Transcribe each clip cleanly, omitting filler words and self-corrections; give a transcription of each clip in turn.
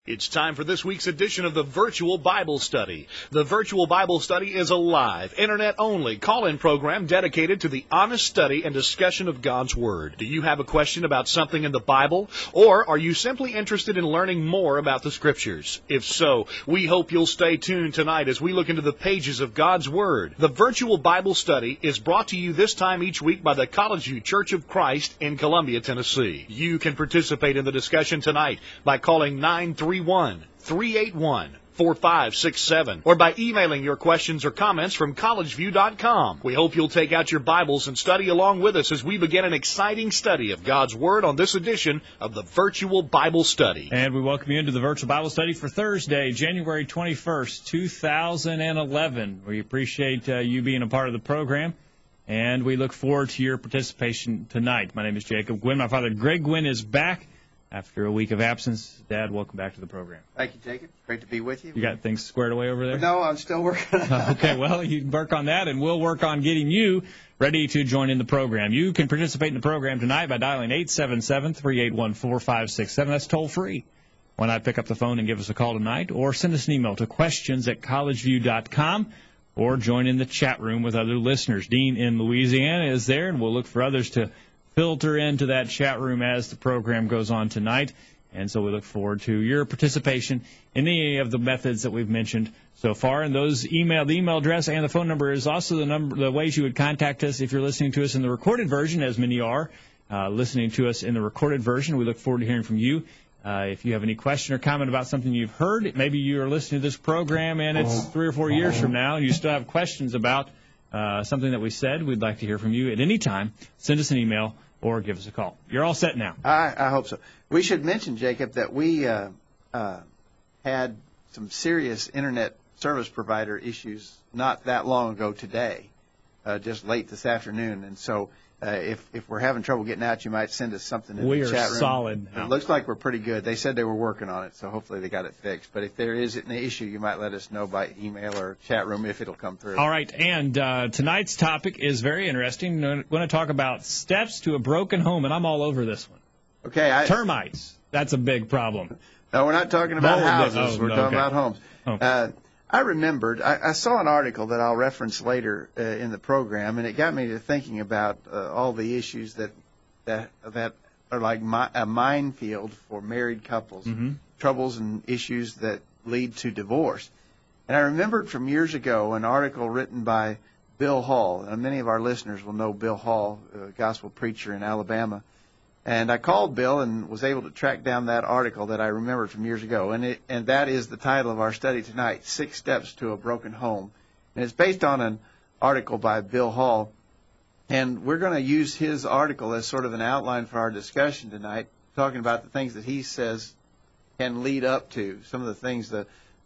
It's time for this week's edition of the Virtual Bible Study. The Virtual Bible Study is a live, internet-only call-in program dedicated to the honest study and discussion of God's Word. Do you have a question about something in the Bible? Or are you simply interested in learning more about the Scriptures? If so, we hope you'll stay tuned tonight as we look into the pages of God's Word. The Virtual Bible Study is brought to you this time each week by the College View Church of Christ in Columbia, Tennessee. You can participate in the discussion tonight by calling 931-381-4567 or by emailing your questions or comments from collegeview.com. We hope you'll take out your Bibles and study along with us as we begin an exciting study of God's Word on this edition of the Virtual Bible Study. And we welcome you into the Virtual Bible Study for Thursday, January 21st, 2011. We appreciate you being a part of the program, and we look forward to your participation tonight. My name is Jacob Gwynn. My father, Greg Gwynn, is back after a week of absence. Dad, welcome back to the program. Thank you, Jacob. Great to be with you. You got things squared away over there? No, I'm still working on it. Okay, well, you can work on that, and we'll work on getting you ready to join in the program. You can participate in the program tonight by dialing 877-381-4567. That's toll-free. Why not pick up the phone and give us a call tonight, or send us an email to questions@collegeview.com, or join in the chat room with other listeners. Dean in Louisiana is there, and we'll look for others to filter into that chat room as the program goes on tonight. And so we look forward to your participation in any of the methods that we've mentioned so far. And the email address and the phone number is also the ways you would contact us if you're listening to us in the recorded version, as many are listening to us in the recorded version. We look forward to hearing from you. If you have any question or comment about something you've heard, maybe you are listening to this program and it's 3 or 4 years from now and you still have questions about something that we said, we'd like to hear from you at any time. Send us an email or give us a call. You're all set now. I hope so. We should mention, Jacob, that we had some serious Internet service provider issues not that long ago today, just late this afternoon. And so if we're having trouble getting out, you might send us something in the chat room. We are solid now. It looks like we're pretty good. They said they were working on it, so hopefully they got it fixed. But if there is an issue, you might let us know by email or chat room if it'll come through. All right, and tonight's topic is very interesting. We're going to talk about steps to a broken home, and I'm all over this one. Okay. Termites. That's a big problem. No, we're not talking about houses. We're talking about homes. Okay. I remembered, I saw an article that I'll reference later in the program, and it got me to thinking about all the issues that are like a minefield for married couples, troubles and issues that lead to divorce. And I remembered from years ago an article written by Bill Hall, and many of our listeners will know Bill Hall, a gospel preacher in Alabama. And I called Bill and was able to track down that article that I remembered from years ago. And that is the title of our study tonight, 6 Steps to a Broken Home. And it's based on an article by Bill Hall. And we're going to use his article as sort of an outline for our discussion tonight, talking about the things that he says can lead up to some of the things that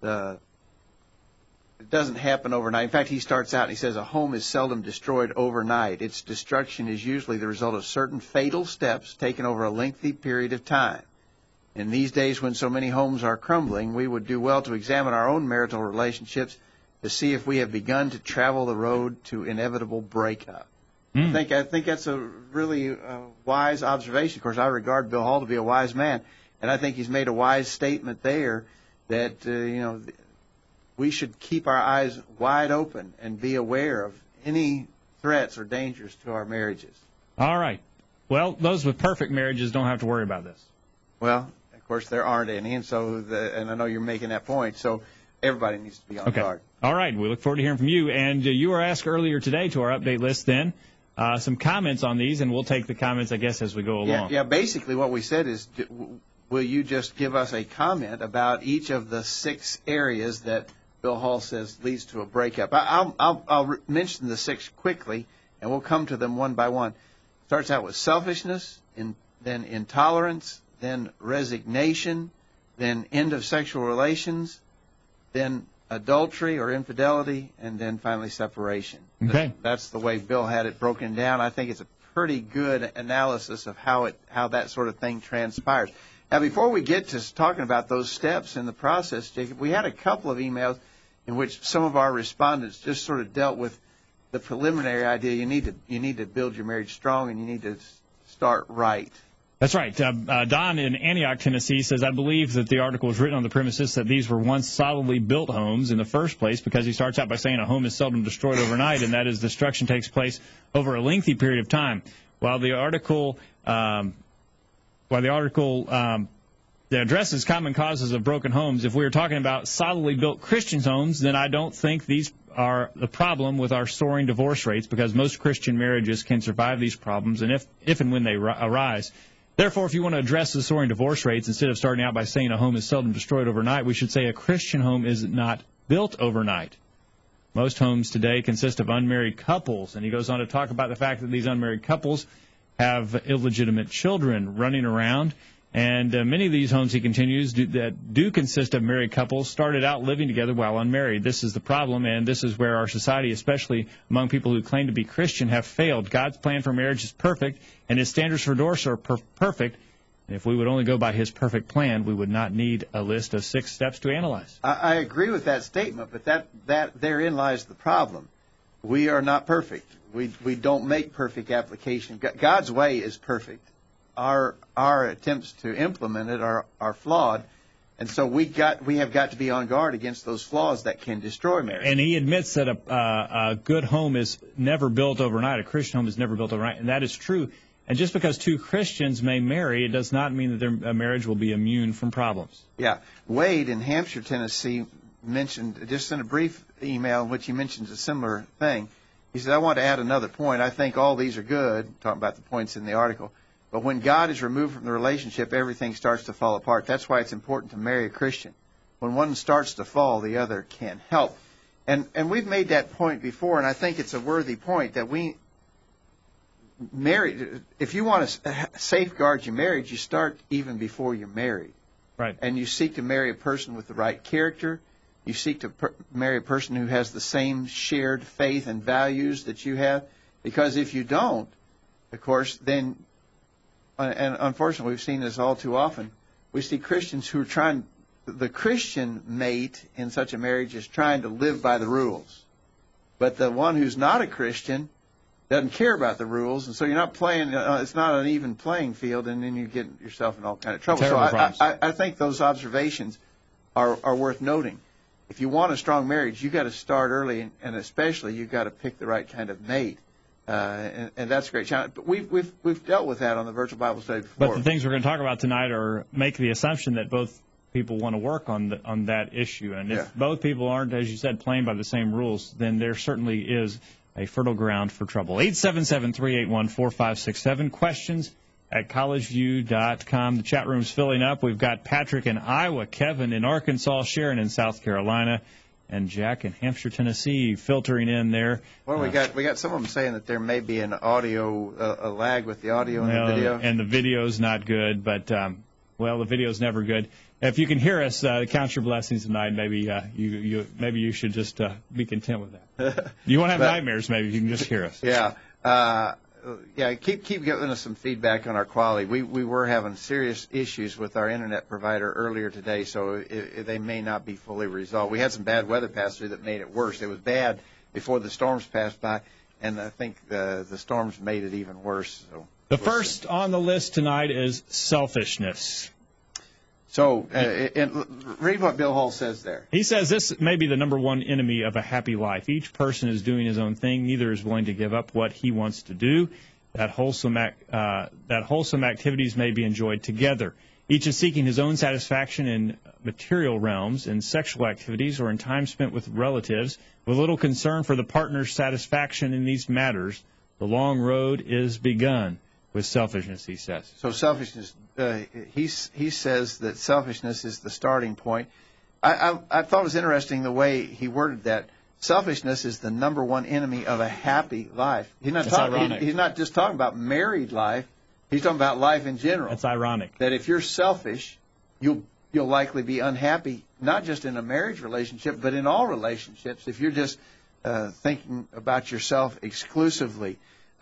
it doesn't happen overnight. In fact, he starts out and he says a home is seldom destroyed overnight. Its destruction is usually the result of certain fatal steps taken over a lengthy period of time. In these days when so many homes are crumbling, we would do well to examine our own marital relationships to see if we have begun to travel the road to inevitable breakup. I think that's a really wise observation. Of course, I regard Bill Hall to be a wise man, and I think he's made a wise statement there that, we should keep our eyes wide open and be aware of any threats or dangers to our marriages. All right. Well, those with perfect marriages don't have to worry about this. Well, of course, there aren't any, and I know you're making that point, so everybody needs to be on guard. All right. We look forward to hearing from you. And you were asked earlier today to our update list then some comments on these, and we'll take the comments, I guess, as we go along. Yeah, basically what we said is, will you just give us a comment about each of the 6 areas that Bill Hall says leads to a breakup? I'll mention the 6 quickly, and we'll come to them one by one. Starts out with selfishness, then intolerance, then resignation, then end of sexual relations, then adultery or infidelity, and then finally separation. Okay. That's the way Bill had it broken down. I think it's a pretty good analysis of how that sort of thing transpires. Now, before we get to talking about those steps in the process, Jacob, we had a couple of emails in which some of our respondents just sort of dealt with the preliminary idea. You need to build your marriage strong, and you need to start right. That's right. Don in Antioch, Tennessee says, I believe that the article was written on the premises that these were once solidly built homes in the first place, because he starts out by saying a home is seldom destroyed overnight, and that is destruction takes place over a lengthy period of time. While the article addresses common causes of broken homes, if we are talking about solidly built Christian homes, then I don't think these are the problem with our soaring divorce rates, because most Christian marriages can survive these problems, and if and when they arise. Therefore, if you want to address the soaring divorce rates, instead of starting out by saying a home is seldom destroyed overnight, we should say a Christian home is not built overnight. Most homes today consist of unmarried couples, and he goes on to talk about the fact that these unmarried couples have illegitimate children running around. And many of these homes, he continues, that do consist of married couples started out living together while unmarried. This is the problem, and this is where our society, especially among people who claim to be Christian, have failed. God's plan for marriage is perfect, and His standards for divorce are perfect. And if we would only go by His perfect plan, we would not need a list of 6 steps to analyze. I agree with that statement, but that therein lies the problem. We are not perfect. We don't make perfect application. God's way is perfect. Our attempts to implement it are flawed, and so we have got to be on guard against those flaws that can destroy marriage. And he admits that a good home is never built overnight. A Christian home is never built overnight, and that is true. And just because 2 Christians may marry, it does not mean that their marriage will be immune from problems. Yeah. Wade in Hampshire, Tennessee, just sent a brief email in which he mentions a similar thing. He said, I want to add another point. I think all these are good, talking about the points in the article. But when God is removed from the relationship, everything starts to fall apart. That's why it's important to marry a Christian. When one starts to fall, the other can help. And we've made that point before, and I think it's a worthy point that if you want to safeguard your marriage, you start even before you're married. Right. And you seek to marry a person with the right character. You seek to marry a person who has the same shared faith and values that you have. Because if you don't, of course, then... And unfortunately, we've seen this all too often. We see Christians who are the Christian mate in such a marriage is trying to live by the rules. But the one who's not a Christian doesn't care about the rules, and so you're not playing, it's not an even playing field, and then you get yourself in all kind of trouble. So I think those observations are worth noting. If you want a strong marriage, you've got to start early, and especially you've got to pick the right kind of mate. And that's a great challenge. But we've dealt with that on the Virtual Bible Study before. But the things we're going to talk about tonight make the assumption that both people want to work on that issue. And if both people aren't, as you said, playing by the same rules, then there certainly is a fertile ground for trouble. 877-381-4567. Questions at collegeview.com. The chat room's filling up. We've got Patrick in Iowa, Kevin in Arkansas, Sharon in South Carolina, and Jack in Hampshire, Tennessee, filtering in there. Well, we got some of them saying that there may be an audio a lag with the audio and the video. And the video's not good, but the video's never good. If you can hear us, count your blessings tonight. Maybe you should just be content with that. You won't have nightmares, maybe, if you can just hear us. Yeah. Keep giving us some feedback on our quality. We were having serious issues with our internet provider earlier today, so they may not be fully resolved. We had some bad weather pass through that made it worse. It was bad before the storms passed by, and I think the storms made it even worse. So the first on the list tonight is selfishness. So read what Bill Hall says there. He says this may be the number one enemy of a happy life. Each person is doing his own thing. Neither is willing to give up what he wants to do. That wholesome activities may be enjoyed together. Each is seeking his own satisfaction in material realms, in sexual activities, or in time spent with relatives, with little concern for the partner's satisfaction in these matters. The long road is begun with selfishness, he says. So selfishness, he says that selfishness is the starting point. I thought it was interesting the way he worded that. Selfishness is the number one enemy of a happy life. He's not just talking about married life. He's talking about life in general. That's ironic. That if you're selfish, you'll likely be unhappy, not just in a marriage relationship, but in all relationships, if you're just thinking about yourself exclusively.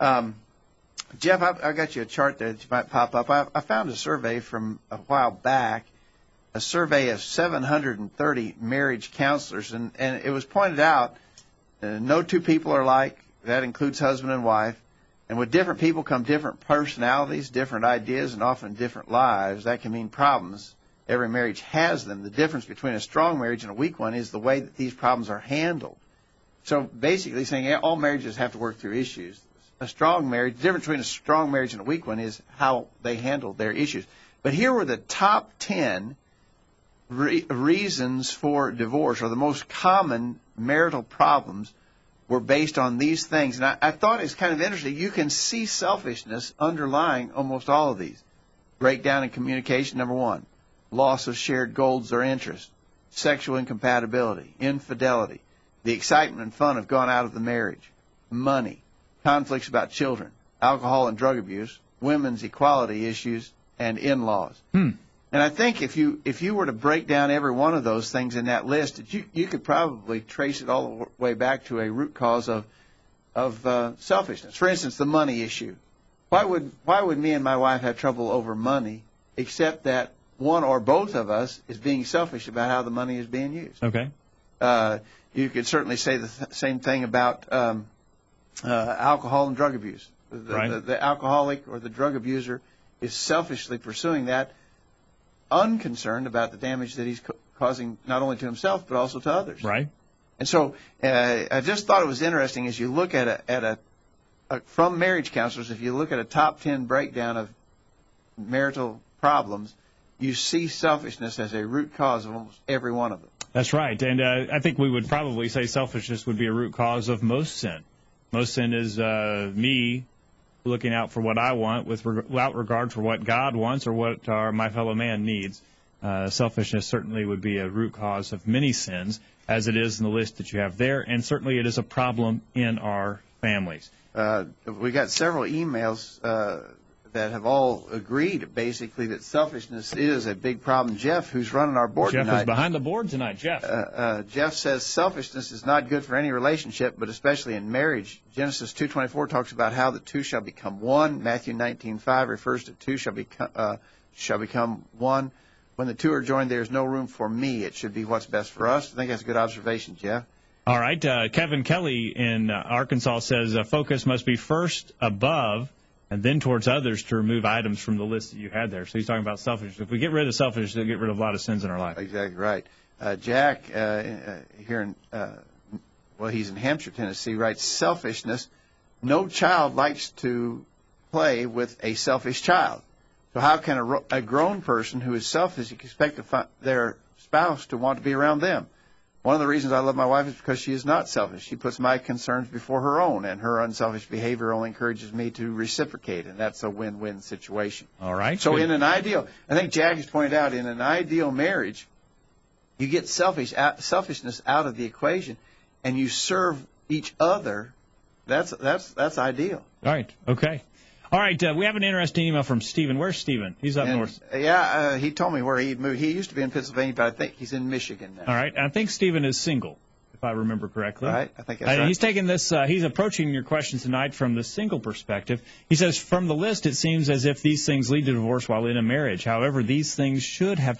Jeff, I got you a chart there that you might pop up. I found a survey from a while back, a survey of 730 marriage counselors, and it was pointed out no two people are alike. That includes husband and wife. And with different people come different personalities, different ideas, and often different lives. That can mean problems. Every marriage has them. The difference between a strong marriage and a weak one is the way that these problems are handled. So basically saying all marriages have to work through issues. A strong marriage, the difference between a strong marriage and a weak one is how they handle their issues. But here were the top 10 reasons for divorce, or the most common marital problems were based on these things. And I thought it's kind of interesting. You can see selfishness underlying almost all of these. Breakdown in communication, number one. Loss of shared goals or interests. Sexual incompatibility. Infidelity. The excitement and fun of going out of the marriage. Money. Conflicts about children. Alcohol and drug abuse. Women's equality issues. And in-laws. And I think if you were to break down every one of those things in that list, you could probably trace it all the way back to a root cause of selfishness. For instance, the money issue. Why would me and my wife have trouble over money, except that one or both of us is being selfish about how the money is being used? Okay. You could certainly say the same thing about alcohol and drug abuse. The alcoholic or the drug abuser is selfishly pursuing that, unconcerned about the damage that he's causing not only to himself but also to others. Right. And so I just thought it was interesting as you look at a from marriage counselors, if you look at a top 10 breakdown of marital problems, you see selfishness as a root cause of almost every one of them. That's right. And I think we would probably say selfishness would be a root cause of most sin. Most sin is me looking out for what I want without regard for what God wants or what my fellow man needs. Selfishness certainly would be a root cause of many sins, as it is in the list that you have there, and certainly it is a problem in our families. We got several emails that have all agreed, basically, that selfishness is a big problem. Jeff, who's running our board tonight. Jeff is behind the board tonight. Jeff. Jeff says selfishness is not good for any relationship, but especially in marriage. Genesis 2:24 talks about how the two shall become one. Matthew 19:5 refers to two shall become one. When the two are joined, there is no room for me. It should be what's best for us. I think that's a good observation, Jeff. All right. Kevin Kelly in Arkansas says focus must be first above and then towards others to remove items from the list that you had there. So he's talking about selfishness. If we get rid of selfishness, we'll get rid of a lot of sins in our life. Exactly right. Jack, here in, he's in Hampshire, Tennessee, writes, selfishness. No child likes to play with a selfish child. So how can a grown person who is selfish expect their spouse to want to be around them? One of the reasons I love my wife is because she is not selfish. She puts my concerns before her own, and her unselfish behavior only encourages me to reciprocate, and that's a win-win situation. All right. So in an ideal, I think Jack has pointed out, in an ideal marriage, you get selfishness out of the equation, and you serve each other. That's ideal. All right. Okay. All right, we have an interesting email from Stephen. Where's Stephen? He's up north. Yeah, he told me where he'd moved. He used to be in Pennsylvania, but I think he's in Michigan now. All right, I think Stephen is single, if I remember correctly. Right, I think that's right. He's taking this. He's approaching your question tonight from the single perspective. He says, from the list, it seems as if these things lead to divorce while in a marriage. However, these things we should have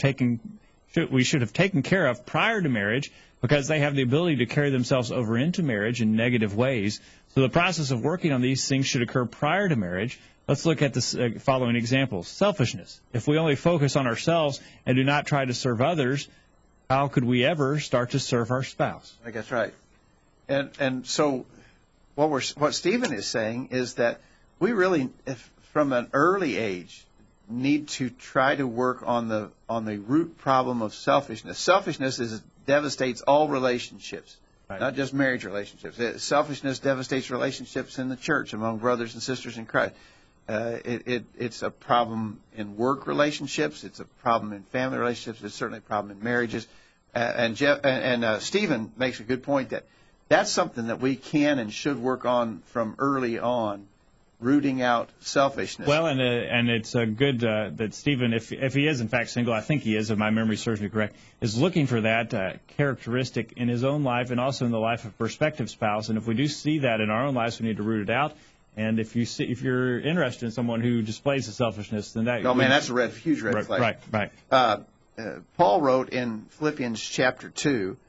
taken care of prior to marriage, because they have the ability to carry themselves over into marriage in negative ways. So the process of working on these things should occur prior to marriage. Let's look at the following examples. Selfishness. If we only focus on ourselves and do not try to serve others, how could we ever start to serve our spouse? I think that's right. And so what Stephen is saying is that we really, from an early age, need to try to work on the root problem of selfishness. Selfishness devastates all relationships. Right. Not just marriage relationships. Selfishness devastates relationships in the church among brothers and sisters in Christ. It's a problem in work relationships. It's a problem in family relationships. It's certainly a problem in marriages. And Stephen makes a good point that that's something that we can and should work on from early on, rooting out selfishness. Well, and it's good that Stephen, if he is in fact single, I think he is, if my memory serves me correct, is looking for that characteristic in his own life and also in the life of a prospective spouse. And if we do see that in our own lives, we need to root it out. And if you're interested in someone who displays the selfishness, then that that's a huge red flag. Right. Paul wrote in Philippians chapter 2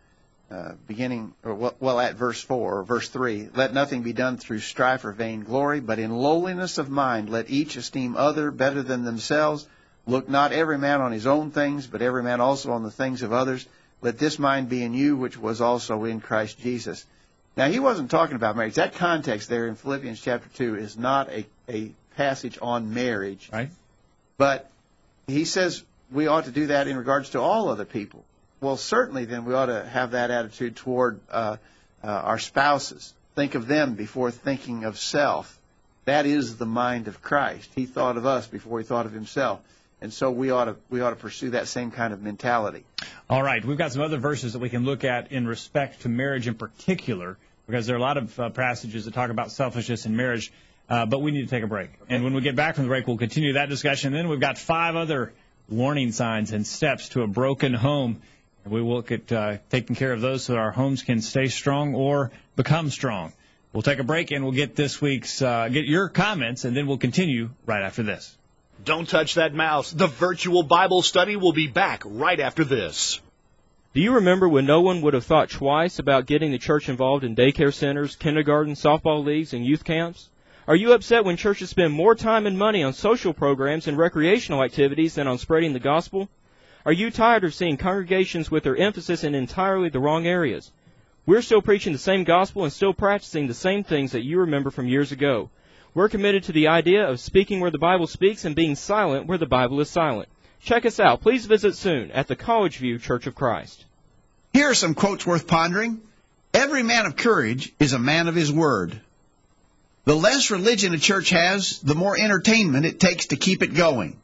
at verse 4 or verse 3, let nothing be done through strife or vain glory, but in lowliness of mind let each esteem other better than themselves. Look not every man on his own things, but every man also on the things of others. Let this mind be in you, which was also in Christ Jesus. Now, he wasn't talking about marriage. That context there in Philippians chapter 2 is not a passage on marriage. Right. But he says we ought to do that in regards to all other people. Well, certainly then we ought to have that attitude toward our spouses. Think of them before thinking of self. That is the mind of Christ. He thought of us before he thought of himself. And so we ought to pursue that same kind of mentality. All right. We've got some other verses that we can look at in respect to marriage in particular, because there are a lot of passages that talk about selfishness in marriage, but we need to take a break. Okay. And when we get back from the break, we'll continue that discussion. Then we've got 5 other warning signs and steps to a broken home. And we will look at taking care of those so that our homes can stay strong or become strong. We'll take a break, and we'll get this week's get your comments, and then we'll continue right after this. Don't touch that mouse. The virtual Bible study will be back right after this. Do you remember when no one would have thought twice about getting the church involved in daycare centers, kindergarten, softball leagues, and youth camps? Are you upset when churches spend more time and money on social programs and recreational activities than on spreading the gospel? Are you tired of seeing congregations with their emphasis in entirely the wrong areas? We're still preaching the same gospel and still practicing the same things that you remember from years ago. We're committed to the idea of speaking where the Bible speaks and being silent where the Bible is silent. Check us out. Please visit soon at the College View Church of Christ. Here are some quotes worth pondering. Every man of courage is a man of his word. The less religion a church has, the more entertainment it takes to keep it going.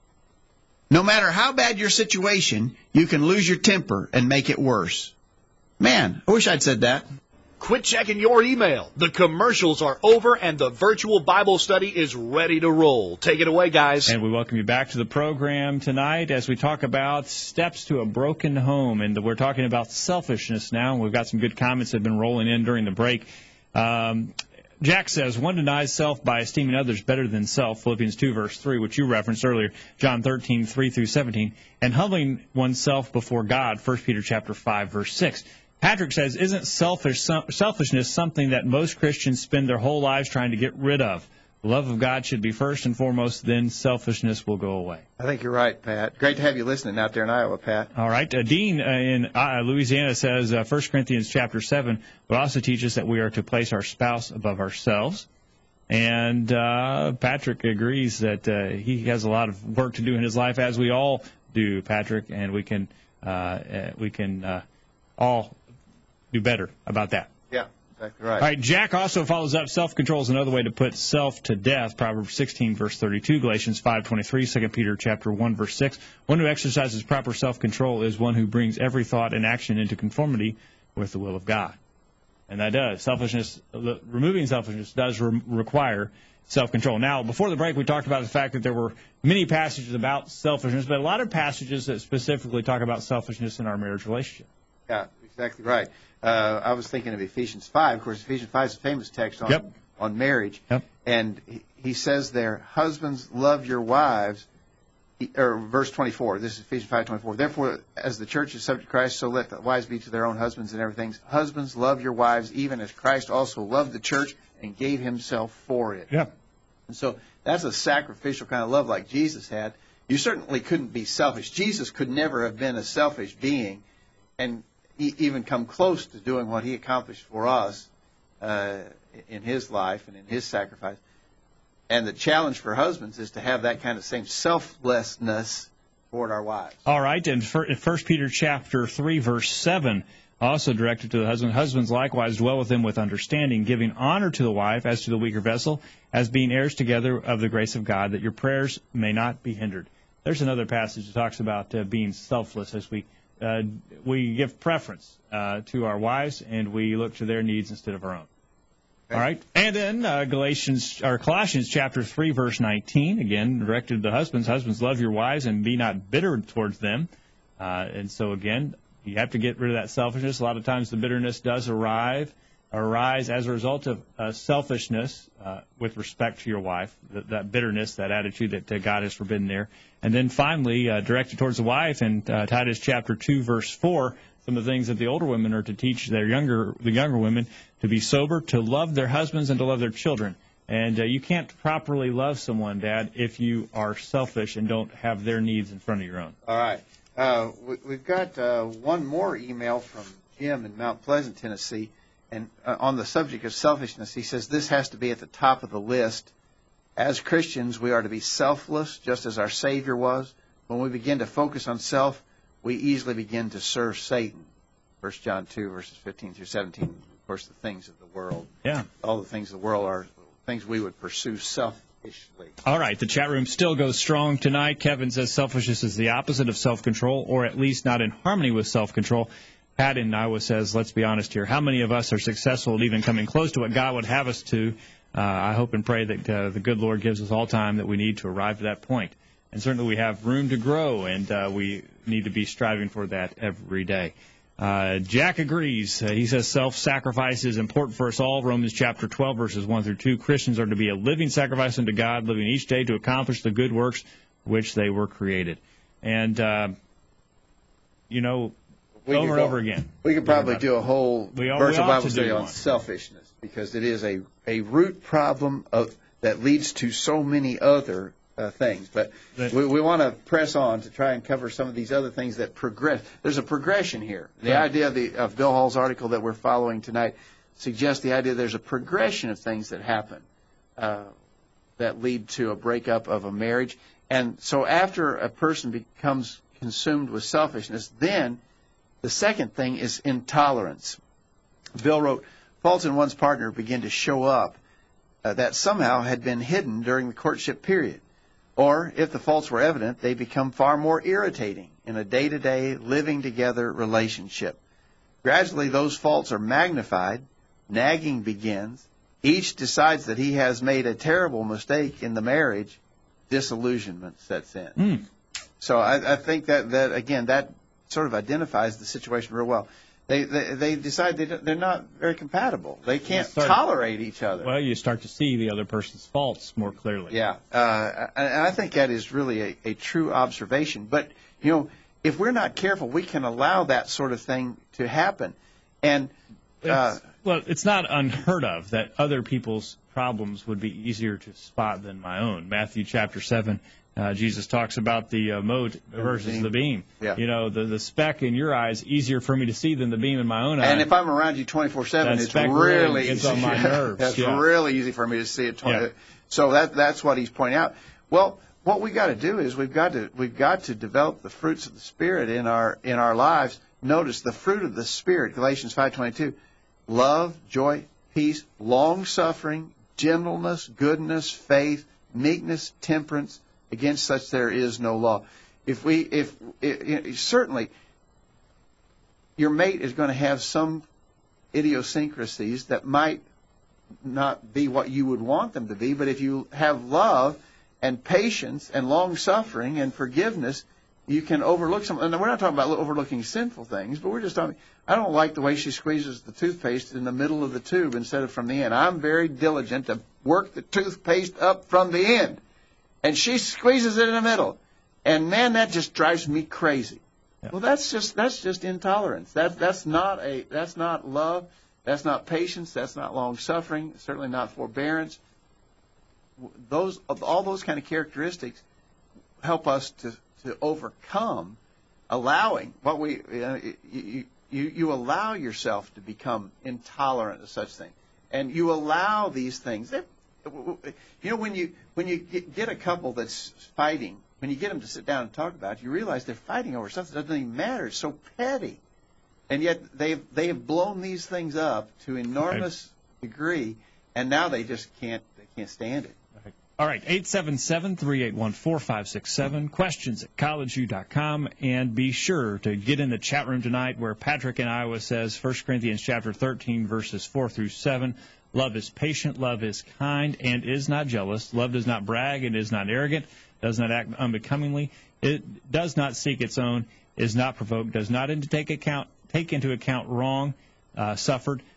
No matter how bad your situation, you can lose your temper and make it worse. Man, I wish I'd said that. Quit checking your email. The commercials are over, and the virtual Bible study is ready to roll. Take it away, guys. And we welcome you back to the program tonight as we talk about steps to a broken home. And we're talking about selfishness now. And we've got some good comments that have been rolling in during the break. Jack says, one denies self by esteeming others better than self, Philippians 2, verse 3, which you referenced earlier, John 13, 3 through 17, and humbling oneself before God, 1 Peter chapter 5, verse 6. Patrick says, isn't selfishness something that most Christians spend their whole lives trying to get rid of? The love of God should be first and foremost, then selfishness will go away. I think you're right, Pat. Great to have you listening out there in Iowa, Pat. All right. Dean in Louisiana says 1 Corinthians chapter 7 would also teach us that we are to place our spouse above ourselves. And Patrick agrees that he has a lot of work to do in his life, as we all do, Patrick, and we can all do better about that. Yeah, exactly right. All right, Jack also follows up, self-control is another way to put self to death, Proverbs 16, verse 32, Galatians 5:23, 2 Peter chapter 1, verse 6. One who exercises proper self-control is one who brings every thought and action into conformity with the will of God. And that does. Removing selfishness does require self-control. Now, before the break, we talked about the fact that there were many passages about selfishness, but a lot of passages that specifically talk about selfishness in our marriage relationship. Yeah, exactly right. I was thinking of Ephesians 5. Of course, Ephesians 5 is a famous text on marriage. Yep. And he says there, husbands, love your wives. Or verse 24. This is Ephesians 5:24. Therefore, as the church is subject to Christ, so let the wives be to their own husbands and everything. Husbands, love your wives, even as Christ also loved the church and gave himself for it. Yeah. And so that's a sacrificial kind of love like Jesus had. You certainly couldn't be selfish. Jesus could never have been a selfish being and even come close to doing what he accomplished for us in his life and in his sacrifice. And the challenge for husbands is to have that kind of same selflessness toward our wives. All right, and 1 Peter chapter 3, verse 7, also directed to the husband. Husbands likewise dwell with them with understanding, giving honor to the wife as to the weaker vessel, as being heirs together of the grace of God, that your prayers may not be hindered. There's another passage that talks about being selfless as we give preference to our wives, and we look to their needs instead of our own. All right, and then Colossians chapter 3, verse 19, again, directed to the husbands. Husbands, love your wives and be not bitter towards them. And so, again, you have to get rid of that selfishness. A lot of times the bitterness does arrive arise as a result of selfishness with respect to your wife, that bitterness, that attitude that God has forbidden there. And then finally, directed towards the wife in Titus chapter 2, verse 4, some of the things that the older women are to teach the younger women: to be sober, to love their husbands, and to love their children. And you can't properly love someone, Dad, if you are selfish and don't have their needs in front of your own. All right. We've got one more email from Jim in Mount Pleasant, Tennessee. And on the subject of selfishness, he says this has to be at the top of the list. As Christians, we are to be selfless, just as our Savior was. When we begin to focus on self, we easily begin to serve Satan. 1 John 2, verses 15 through 17. Of course, the things of the world. Yeah. All the things of the world are things we would pursue selfishly. All right. The chat room still goes strong tonight. Kevin says selfishness is the opposite of self-control, or at least not in harmony with self-control. Pat in Iowa says, let's be honest here, how many of us are successful at even coming close to what God would have us to? I hope and pray that the good Lord gives us all time that we need to arrive to that point. And certainly we have room to grow, and we need to be striving for that every day. Jack agrees. He says self-sacrifice is important for us all. Romans chapter 12, verses 1 through 2. Christians are to be a living sacrifice unto God, living each day to accomplish the good works for which they were created. And, over and over again. We could probably do a whole verse of Bible study on selfishness, because it is a root problem that leads to so many other things. But we want to press on to try and cover some of these other things that progress. There's a progression here. The idea of Bill Hall's article that we're following tonight suggests the idea there's a progression of things that happen that lead to a breakup of a marriage. And so after a person becomes consumed with selfishness, then the second thing is intolerance. Bill wrote, faults in one's partner begin to show up that somehow had been hidden during the courtship period. Or, if the faults were evident, they become far more irritating in a day-to-day living together relationship. Gradually, those faults are magnified, nagging begins, each decides that he has made a terrible mistake in the marriage, disillusionment sets in. So I think that again, that sort of identifies the situation real well. They decide they're not very compatible. They can't tolerate each other. Well, you start to see the other person's faults more clearly. Yeah, and I think that is really a true observation. But, if we're not careful, we can allow that sort of thing to happen. And it's not unheard of that other people's problems would be easier to spot than my own. Matthew chapter 7. Jesus talks about the mote versus the beam. Yeah. The speck in your eye is easier for me to see than the beam in my own eye. And if I'm around you 24/7, it's really easy. On my nerves. That's really easy for me to see it. So that's what he's pointing out. Well, what we got to do is we've got to develop the fruits of the Spirit in our lives. Notice the fruit of the Spirit, Galatians 5:22: love, joy, peace, long-suffering, gentleness, goodness, faith, meekness, temperance. Against such there is no law. Certainly, your mate is going to have some idiosyncrasies that might not be what you would want them to be, but if you have love and patience and long-suffering and forgiveness, you can overlook some. And we're not talking about overlooking sinful things, but we're just talking, I don't like the way she squeezes the toothpaste in the middle of the tube instead of from the end. I'm very diligent to work the toothpaste up from the end. And she squeezes it in the middle, and man, that just drives me crazy. Yeah. Well, that's just intolerance. That's not love. That's not patience. That's not long suffering. Certainly not forbearance. All those kind of characteristics help us to overcome allowing what you allow yourself to become intolerant of such things, and you allow these things. When you get a couple that's fighting, when you get them to sit down and talk about it, you realize they're fighting over stuff that doesn't even matter. It's so petty, and yet they have blown these things up to enormous degree, and now they just can't stand it. All right, 877-381-4567, questions at collegeview.com, and be sure to get in the chat room tonight where Patrick in Iowa says 1 Corinthians chapter 13, verses 4 through 7, love is patient, love is kind, and is not jealous. Love does not brag and is not arrogant, does not act unbecomingly. It does not seek its own, is not provoked, does not take into account wrong suffered,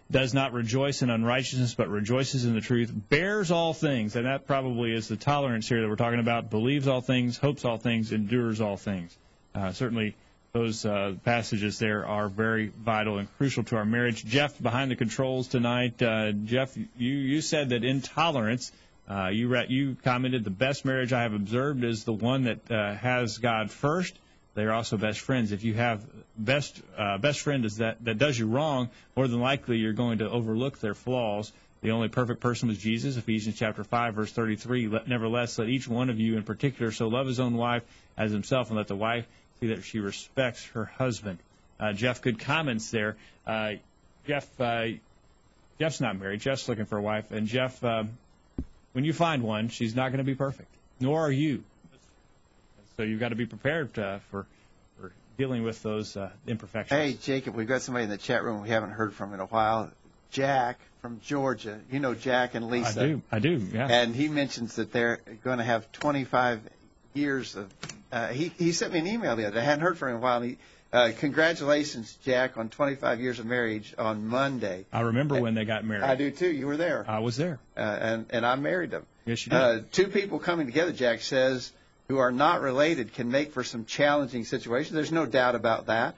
does not rejoice in unrighteousness, but rejoices in the truth, bears all things, and that probably is the tolerance here that we're talking about, believes all things, hopes all things, endures all things. Certainly those passages there are very vital and crucial to our marriage. Jeff, behind the controls tonight. Jeff, you said that intolerance, you commented, the best marriage I have observed is the one that has God first. They're also best friends. If you have best friend is that does you wrong, more than likely you're going to overlook their flaws. The only perfect person was Jesus, Ephesians chapter 5, verse 33. Nevertheless, let each one of you in particular so love his own wife as himself, and let the wife see that she respects her husband. Jeff, good comments there. Jeff's not married. Jeff's looking for a wife. And Jeff, when you find one, she's not going to be perfect, nor are you. So you've got to be prepared for dealing with those imperfections. Hey, Jacob, we've got somebody in the chat room we haven't heard from in a while. Jack from Georgia. You know Jack and Lisa. I do, yeah. And he mentions that they're going to have 25 years of he sent me an email the other day. I hadn't heard from him in a while. Congratulations, Jack, on 25 years of marriage on Monday. I remember when they got married. I do, too. You were there. I was there. And I married them. Yes, you did. Two people coming together, Jack says, who are not related can make for some challenging situations. There's no doubt about that.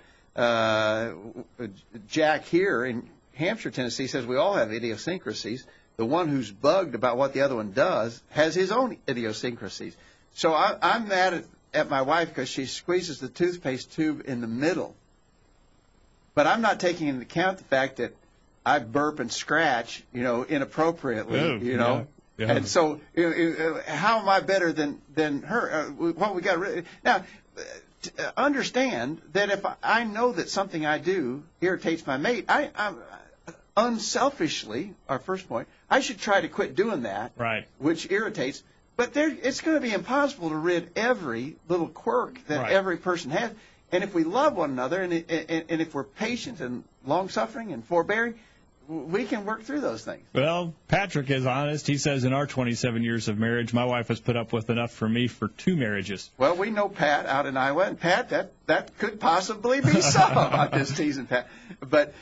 Jack here in Hampshire, Tennessee, says we all have idiosyncrasies. The one who's bugged about what the other one does has his own idiosyncrasies. So I'm mad at my wife because she squeezes the toothpaste tube in the middle. But I'm not taking into account the fact that I burp and scratch, inappropriately, Yeah. And so, how am I better than her? Well, we got now. Understand that if I know that something I do irritates my mate, I'm unselfishly, our first point, I should try to quit doing that, right? Which irritates. But it's going to be impossible to rid every little quirk that every person has. And if we love one another, and if we're patient and long-suffering and forbearing, we can work through those things. Well, Patrick is honest. He says, in our 27 years of marriage, my wife has put up with enough for me for 2 marriages. Well, we know Pat out in Iowa, and Pat, that could possibly be so. I'm just teasing Pat. But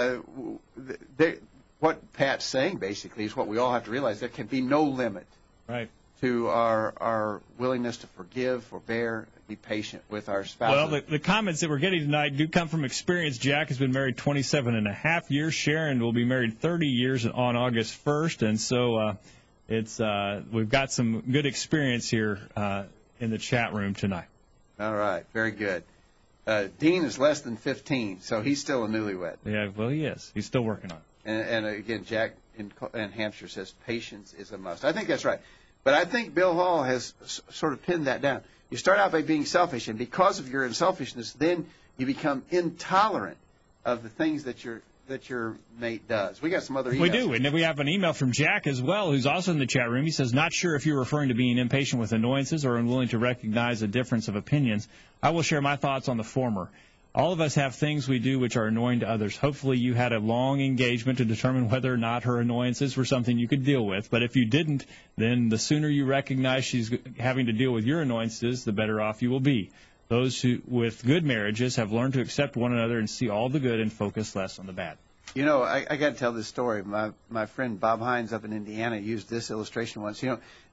what Pat's saying, basically, is what we all have to realize. There can be no limit to our willingness to forgive, forbear, be patient with our spouses. Well, the comments that we're getting tonight do come from experience. Jack has been married 27 and a half years. Sharon will be married 30 years on August 1st. And so we've got some good experience here in the chat room tonight. All right. Very good. Dean is less than 15, so he's still a newlywed. Yeah, well, he is. He's still working on it. And again, Jack in Hampshire says patience is a must. I think that's right. But I think Bill Hall has sort of pinned that down. You start out by being selfish, and because of your unselfishness, then you become intolerant of the things that your mate does. We got some other emails. We do, and then we have an email from Jack as well, who's also in the chat room. He says, not sure if you're referring to being impatient with annoyances or unwilling to recognize a difference of opinions. I will share my thoughts on the former. All of us have things we do which are annoying to others. Hopefully you had a long engagement to determine whether or not her annoyances were something you could deal with. But if you didn't, then the sooner you recognize she's having to deal with your annoyances, the better off you will be. Those who, with good marriages, have learned to accept one another and see all the good and focus less on the bad. I got to tell this story. My friend Bob Hines up in Indiana used this illustration once.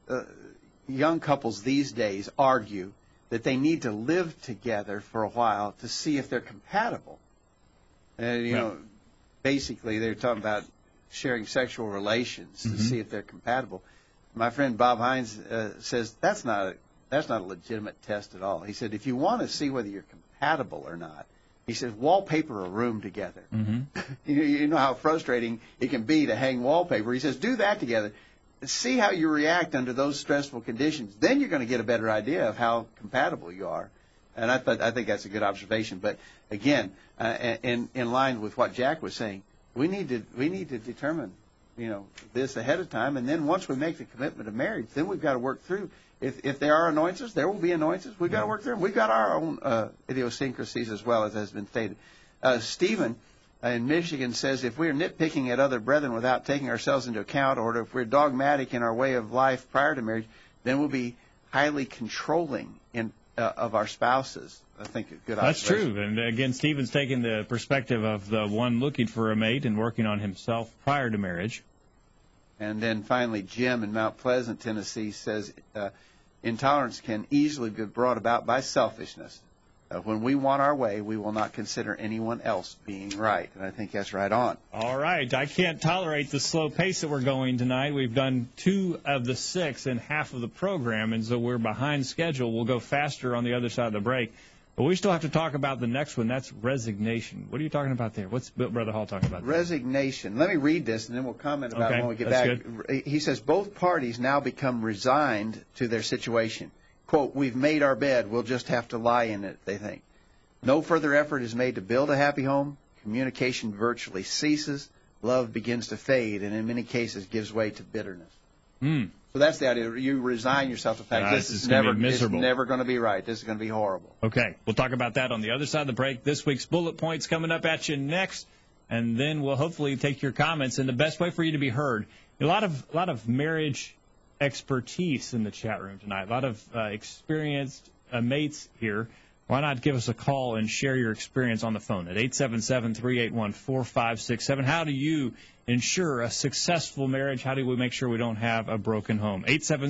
Young couples these days argue that they need to live together for a while to see if they're compatible. And, basically they're talking about sharing sexual relations to see if they're compatible. My friend Bob Hines says that's not a legitimate test at all. He said, if you want to see whether you're compatible or not, he says, wallpaper a room together. You know how frustrating it can be to hang wallpaper. He says, do that together. See how you react under those stressful conditions. Then you're going to get a better idea of how compatible you are. And I think that's a good observation. But again, in line with what Jack was saying, we need to determine, this ahead of time. And then once we make the commitment of marriage, then we've got to work through. If there are annoyances, there will be annoyances. We've got to work through them. We've got our own idiosyncrasies as well, as has been stated. Stephen in Michigan says, if we're nitpicking at other brethren without taking ourselves into account, or if we're dogmatic in our way of life prior to marriage, then we'll be highly controlling in of our spouses. I think a good That's observation. true. And again, Stephen's taking the perspective of the one looking for a mate and working on himself prior to marriage. And then finally, Jim in Mount Pleasant, Tennessee, says intolerance can easily be brought about by selfishness. When we want our way, we will not consider anyone else being right. And I think that's right on. All right. I can't tolerate the slow pace that we're going tonight. We've done 2 of the 6 in half of the program, and so we're behind schedule. We'll go faster on the other side of the break. But we still have to talk about the next one. That's resignation. What are you talking about there? What's Brother Hall talking about there? Resignation. Let me read this, and then we'll comment about it when we get back. Good. He says, both parties now become resigned to their situation. Quote, we've made our bed, we'll just have to lie in it, they think. No further effort is made to build a happy home. Communication virtually ceases. Love begins to fade, and in many cases gives way to bitterness. So that's the idea. You resign yourself to the fact this is never going to be right. This is going to be horrible. Okay. We'll talk about that on the other side of the break. This week's bullet points coming up at you next, and then we'll hopefully take your comments. And the best way for you to be heard, a lot of marriage expertise in the chat room tonight, a lot of experienced mates here. Why not give us a call and share your experience on the phone at 877-381-4567. How do you ensure a successful marriage? How do we make sure we don't have a broken home?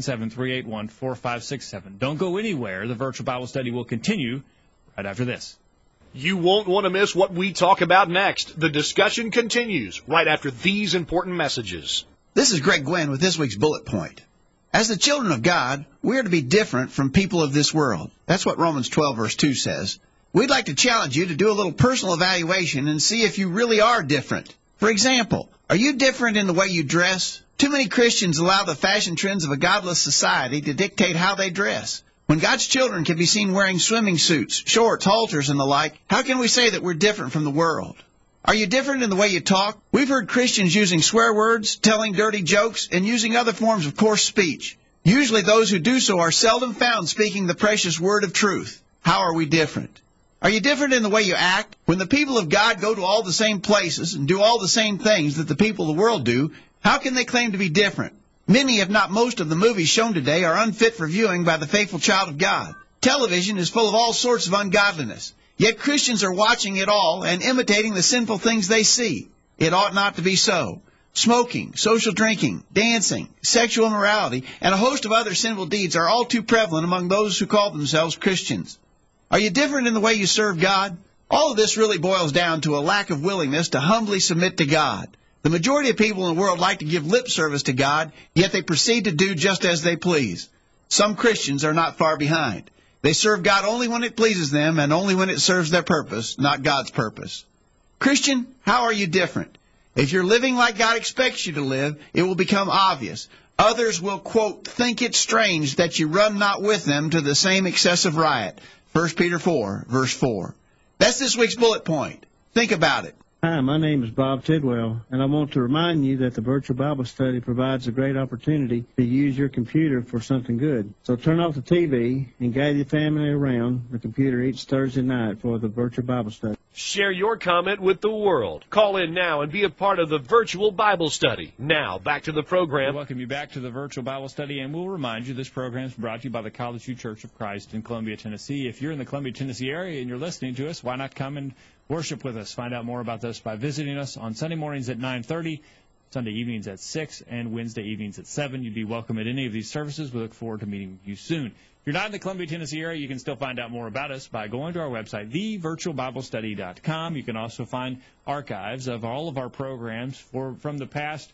877-381-4567. Don't go anywhere. The virtual Bible study will continue right after this. You won't want to miss what we talk about next. The discussion continues right after these important messages. This is Greg Gwynn with this week's bullet point. As the children of God, we are to be different from people of this world. That's what Romans 12, verse 2 says. We'd like to challenge you to do a little personal evaluation and see if you really are different. For example, are you different in the way you dress? Too many Christians allow the fashion trends of a godless society to dictate how they dress. When God's children can be seen wearing swimming suits, shorts, halters, and the like, how can we say that we're different from the world? Are you different in the way you talk? We've heard Christians using swear words, telling dirty jokes, and using other forms of coarse speech. Usually those who do so are seldom found speaking the precious word of truth. How are we different? Are you different in the way you act? When the people of God go to all the same places and do all the same things that the people of the world do, how can they claim to be different? Many, if not most, of the movies shown today are unfit for viewing by the faithful child of God. Television is full of all sorts of ungodliness. Yet Christians are watching it all and imitating the sinful things they see. It ought not to be so. Smoking, social drinking, dancing, sexual immorality, and a host of other sinful deeds are all too prevalent among those who call themselves Christians. Are you different in the way you serve God? All of this really boils down to a lack of willingness to humbly submit to God. The majority of people in the world like to give lip service to God, yet they proceed to do just as they please. Some Christians are not far behind. They serve God only when it pleases them and only when it serves their purpose, not God's purpose. Christian, how are you different? If you're living like God expects you to live, it will become obvious. Others will, quote, think it strange that you run not with them to the same excessive riot. 1 Peter 4, verse 4. That's this week's bullet point. Think about it. Hi, my name is Bob Tidwell, and I want to remind you that the Virtual Bible Study provides a great opportunity to use your computer for something good. So turn off the TV and gather your family around the computer each Thursday night for the Virtual Bible Study. Share your comment with the world. Call in now and be a part of the virtual Bible study. Now, back to the program. We'll welcome you back to the virtual Bible study, and we'll remind you this program is brought to you by the College View Church of Christ in Columbia, Tennessee. If you're in the Columbia, Tennessee area and you're listening to us, why not come and worship with us? Find out more about this by visiting us on Sunday mornings at 9:30, Sunday evenings at 6, and Wednesday evenings at 7. You'd be welcome at any of these services. We look forward to meeting you soon. If you're not in the Columbia, Tennessee area, you can still find out more about us by going to our website, thevirtualbiblestudy.com. You can also find archives of all of our programs from the past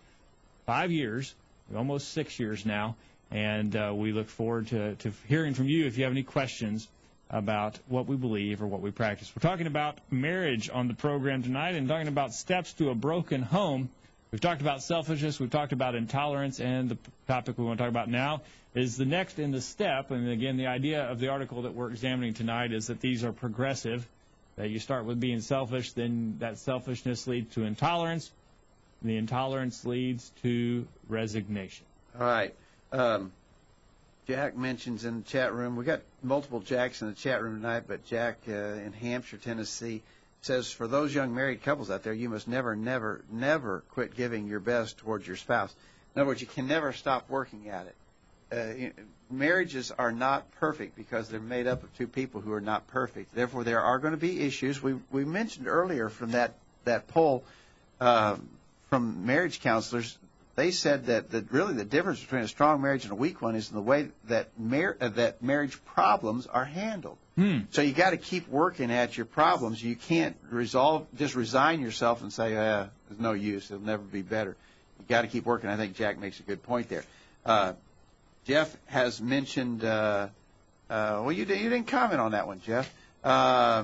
5 years, almost 6 years now, and we look forward to hearing from you if you have any questions about what we believe or what we practice. We're talking about marriage on the program tonight and talking about steps to a broken home. We've talked about selfishness, we've talked about intolerance, and the topic we want to talk about now is the next in the step. And again, the idea of the article that we're examining tonight is that these are progressive, that you start with being selfish, then that selfishness leads to intolerance, and the intolerance leads to resignation. All right. Jack mentions in the chat room, we got multiple Jacks in the chat room tonight, but Jack in Hampshire, Tennessee, says, for those young married couples out there, you must never, never, never quit giving your best towards your spouse. In other words, you can never stop working at it. marriages are not perfect because they're made up of two people who are not perfect. Therefore, there are going to be issues. We mentioned earlier from that poll from marriage counselors. They said that really the difference between a strong marriage and a weak one is in the way that that marriage problems are handled. So you got to keep working at your problems. You can't just resign yourself and say, there's no use, it'll never be better. You got to keep working. I think Jack makes a good point there. Jeff has mentioned, well, you didn't comment on that one, Jeff. I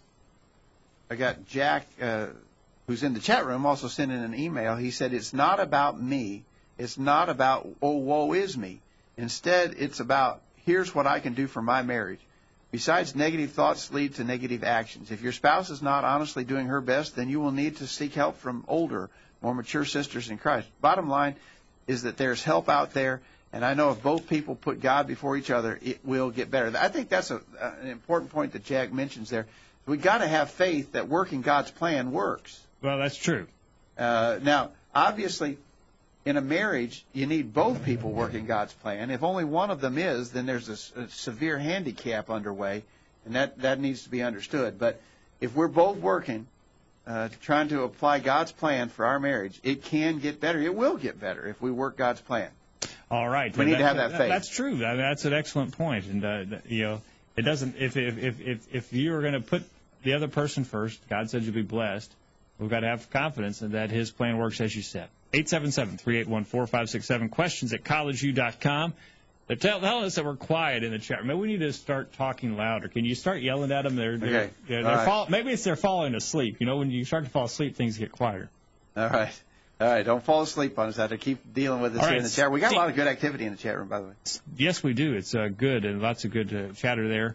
got Jack, who's in the chat room, also sent in an email. He said, it's not about me. It's not about, oh, woe is me. Instead, it's about, here's what I can do for my marriage. Besides, negative thoughts lead to negative actions. If your spouse is not honestly doing her best, then you will need to seek help from older, more mature sisters in Christ. Bottom line is that there's help out there, and I know if both people put God before each other, it will get better. I think that's an important point that Jack mentions there. We've got to have faith that working God's plan works. Well, that's true. Now, obviously, in a marriage, you need both people working God's plan. If only one of them is, then there's a severe handicap underway, and that needs to be understood. But if we're both working, trying to apply God's plan for our marriage, it can get better. It will get better if we work God's plan. All right. We need to have that faith. That's true. That's an excellent point. And, it doesn't, if you're going to put the other person first, God said you'll be blessed, we've got to have confidence in that His plan works as you said. 877-381-4567, questions at collegeview.com. They're telling us that we're quiet in the chat room. Maybe we need to start talking louder. Can you start yelling at them? They're maybe they're falling asleep. You know, when you start to fall asleep, things get quieter. All right. Don't fall asleep on us. I have to keep dealing with this here in the chat room. We got a lot of good activity in the chat room, by the way. Yes, we do. It's good, and lots of good chatter there.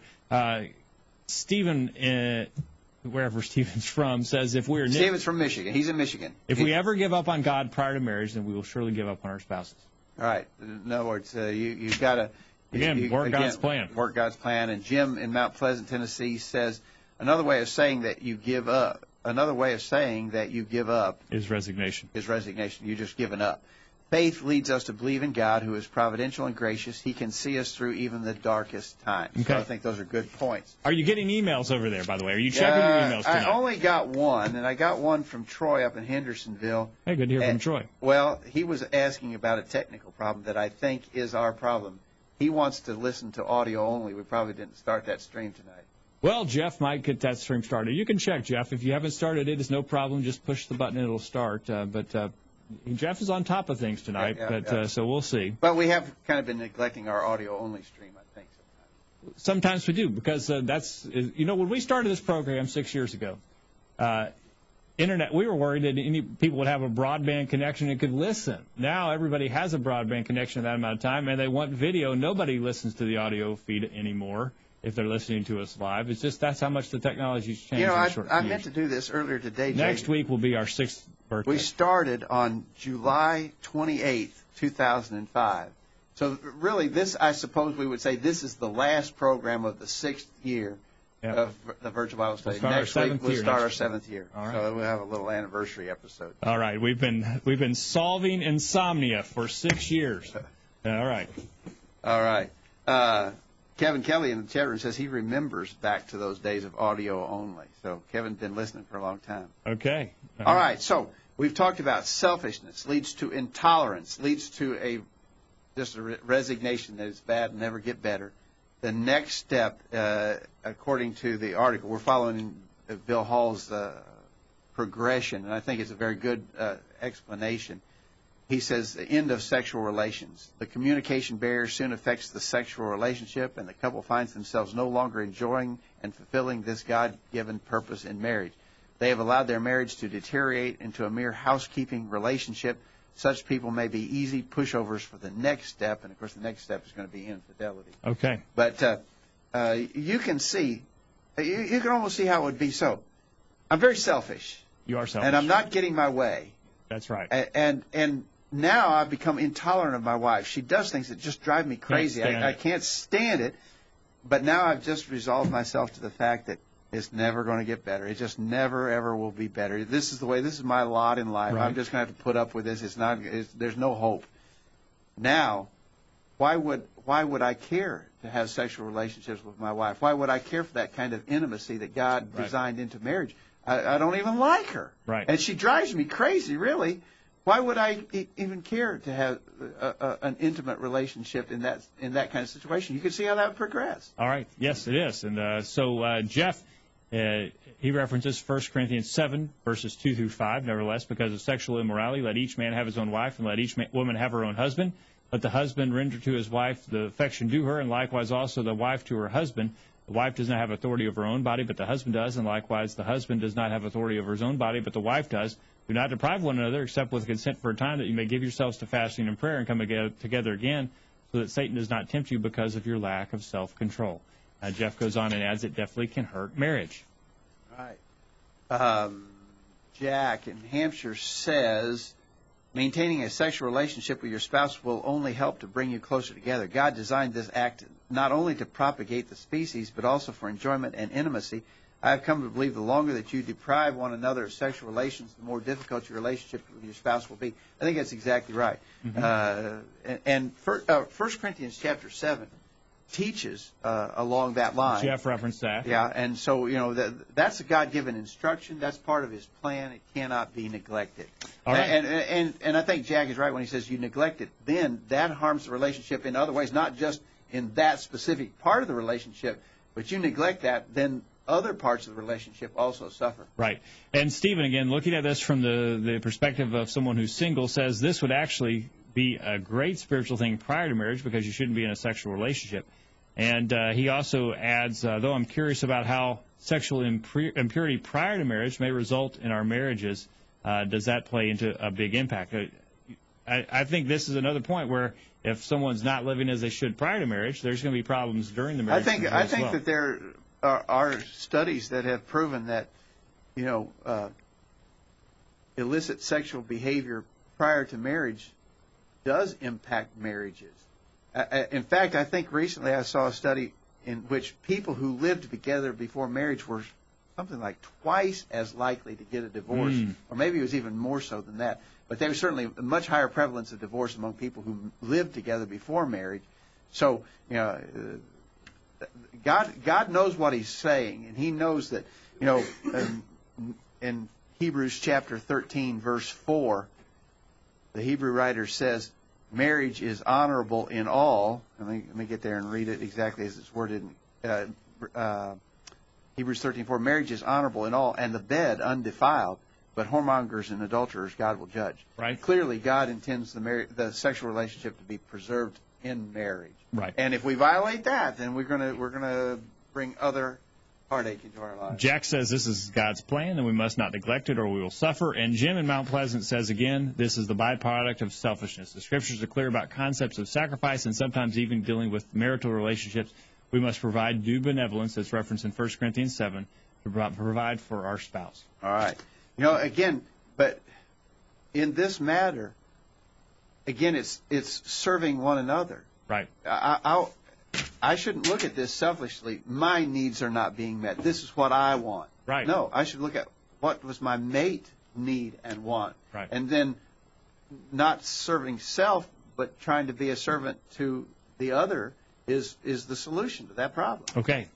Stephen, wherever Stephen's from, says if we're... Stephen's from Michigan. He's in Michigan. If we ever give up on God prior to marriage, then we will surely give up on our spouses. All right. In other words, you've got to... Work God's plan. Work God's plan. And Jim in Mount Pleasant, Tennessee, says another way of saying that you give up. Another way of saying that you give up is resignation. You're just giving up. Faith leads us to believe in God, who is providential and gracious. He can see us through even the darkest times. Okay. So I think those are good points. Are you getting emails over there, by the way? Are you checking your emails tonight? I only got one, and I got one from Troy up in Hendersonville. Hey, good to hear from Troy. Well, he was asking about a technical problem that I think is our problem. He wants to listen to audio only. We probably didn't start that stream tonight. Well, Jeff might get that stream started. You can check, Jeff. If you haven't started it, it's no problem. Just push the button and it'll start. But Jeff is on top of things tonight, so we'll see. But we have kind of been neglecting our audio-only stream, I think, sometimes. Sometimes we do, because when we started this program 6 years ago, Internet, we were worried that any people would have a broadband connection and could listen. Now everybody has a broadband connection at that amount of time, and they want video. Nobody listens to the audio feed anymore if they're listening to us live. It's just that's how much the technology's changed. You know, I meant to do this earlier today, Jay. Next week will be our 6th birthday. We started on July 28th, 2005. So really, this, I suppose we would say, this is the last program of the 6th year of the Virtual Bible Study. Next week we'll start our 7th year. All right. So we'll have a little anniversary episode. All right. We've been solving insomnia for 6 years. All right. All right. Kevin Kelly in the chat room says he remembers back to those days of audio only. So Kevin's been listening for a long time. Okay. All right. So we've talked about selfishness leads to intolerance, leads to just a resignation that is bad and never get better. The next step, according to the article, we're following Bill Hall's progression, and I think it's a very good explanation. He says the end of sexual relations. The communication barrier soon affects the sexual relationship, and the couple finds themselves no longer enjoying and fulfilling this God-given purpose in marriage. They have allowed their marriage to deteriorate into a mere housekeeping relationship. Such people may be easy pushovers for the next step, and, of course, the next step is going to be infidelity. Okay. But you can see, you can almost see how it would be so. I'm very selfish. You are selfish. And I'm not getting my way. That's right. And now I've become intolerant of my wife. She does things that just drive me crazy. I can't stand it. But now I've just resolved myself to the fact that it's never going to get better. It just never, ever will be better. This is the way. This is my lot in life. Right. I'm just going to have to put up with this. There's no hope. Now, why would I care to have sexual relationships with my wife? Why would I care for that kind of intimacy that God designed into marriage? I don't even like her. Right. And she drives me crazy, really. Why would I even care to have an intimate relationship in that kind of situation? You can see how that would progress. All right. Yes, it is. And so Jeff, he references 1 Corinthians 7, verses 2 through 5. Nevertheless, because of sexual immorality, let each man have his own wife, and let each woman have her own husband. Let the husband render to his wife the affection due her, and likewise also the wife to her husband. The wife does not have authority over her own body, but the husband does, and likewise the husband does not have authority over his own body, but the wife does. Do not deprive one another, except with consent for a time, that you may give yourselves to fasting and prayer and come together again, so that Satan does not tempt you because of your lack of self-control. Jeff goes on and adds it definitely can hurt marriage. Right. Jack in Hampshire says, maintaining a sexual relationship with your spouse will only help to bring you closer together. God designed this act not only to propagate the species, but also for enjoyment and intimacy. I have come to believe the longer that you deprive one another of sexual relations, the more difficult your relationship with your spouse will be. I think that's exactly right. And 1 Corinthians chapter 7 teaches along that line. Jeff referenced that. Yeah, and so, that's a God-given instruction. That's part of his plan. It cannot be neglected. All right. And I think Jack is right when he says you neglect it, then that harms the relationship in other ways, not just in that specific part of the relationship, but you neglect that, then other parts of the relationship also suffer. Right. And Stephen, again, looking at this from the perspective of someone who's single, says this would actually be a great spiritual thing prior to marriage because you shouldn't be in a sexual relationship. And he also adds, though I'm curious about how sexual impurity prior to marriage may result in our marriages, does that play into a big impact? I think this is another point where if someone's not living as they should prior to marriage, there's going to be problems during the marriage. I think that there are studies that have proven that, illicit sexual behavior prior to marriage does impact marriages. In fact, I think recently I saw a study in which people who lived together before marriage were something like twice as likely to get a divorce, or maybe it was even more so than that. But there was certainly a much higher prevalence of divorce among people who lived together before marriage. So, God knows what He's saying, and He knows that, in Hebrews chapter 13, verse 4, the Hebrew writer says, marriage is honorable in all. Let me get there and read it exactly as it's worded. Hebrews 13:4. Marriage is honorable in all, and the bed undefiled. But whoremongers and adulterers God will judge. Right. Clearly, God intends the sexual relationship to be preserved in marriage. Right. And if we violate that, then we're gonna bring other heartache into our lives. Jack says this is God's plan, and we must not neglect it or we will suffer. And Jim in Mount Pleasant says, again, this is the byproduct of selfishness. The Scriptures are clear about concepts of sacrifice and sometimes even dealing with marital relationships. We must provide due benevolence, that's referenced in 1 Corinthians 7, to provide for our spouse. All right. Again, but in this matter, again, it's serving one another. Right. I shouldn't look at this selfishly. My needs are not being met. This is what I want. Right. No, I should look at what was my mate need and want. Right. And then not serving self, but trying to be a servant to the other is the solution to that problem. Okay.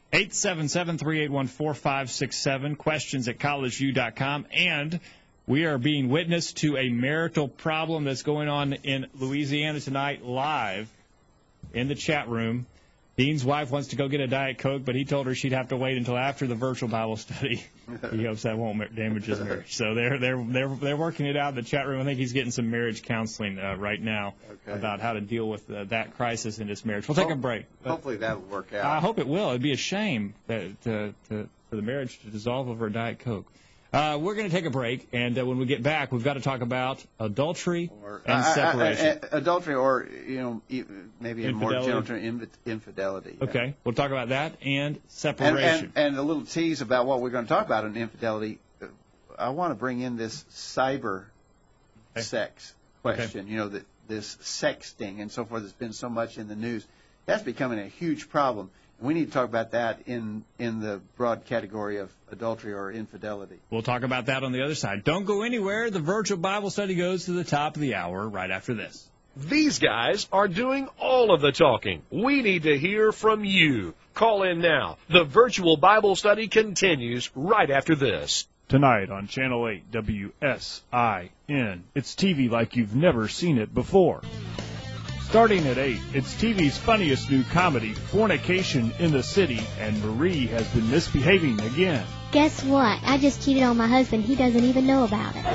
877-381-4567, questions at collegeview.com. And we are being witness to a marital problem that's going on in Louisiana tonight live in the chat room. Dean's wife wants to go get a Diet Coke, but he told her she'd have to wait until after the virtual Bible study. He hopes that won't damage his marriage. So they're working it out in the chat room. I think he's getting some marriage counseling right now about how to deal with that crisis in his marriage. We'll take a break. Hopefully that'll work out. I hope it will. It'd be a shame for the marriage to dissolve over a Diet Coke. We're going to take a break, and when we get back, we've got to talk about adultery and separation. Adultery, or maybe in more general term, infidelity. Okay, we'll talk about that and separation. And a little tease about what we're going to talk about in infidelity. I want to bring in this cyber sex question. Okay. This sexting and so forth has been so much in the news. That's becoming a huge problem. We need to talk about that in the broad category of adultery or infidelity. We'll talk about that on the other side. Don't go anywhere. The virtual Bible study goes to the top of the hour right after this. These guys are doing all of the talking. We need to hear from you. Call in now. The virtual Bible study continues right after this. Tonight on Channel 8 WSIN. It's TV like you've never seen it before. Starting at 8, it's TV's funniest new comedy, Fornication in the City, and Marie has been misbehaving again. Guess what? I just cheated on my husband. He doesn't even know about it.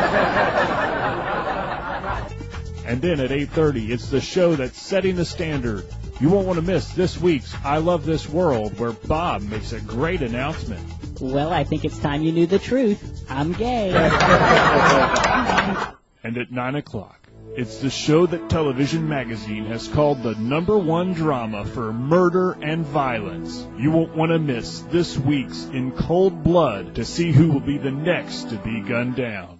And then at 8:30, it's the show that's setting the standard. You won't want to miss this week's I Love This World, where Bob makes a great announcement. Well, I think it's time you knew the truth. I'm gay. And at 9 o'clock, it's the show that Television Magazine has called the #1 drama for murder and violence. You won't want to miss this week's In Cold Blood to see who will be the next to be gunned down.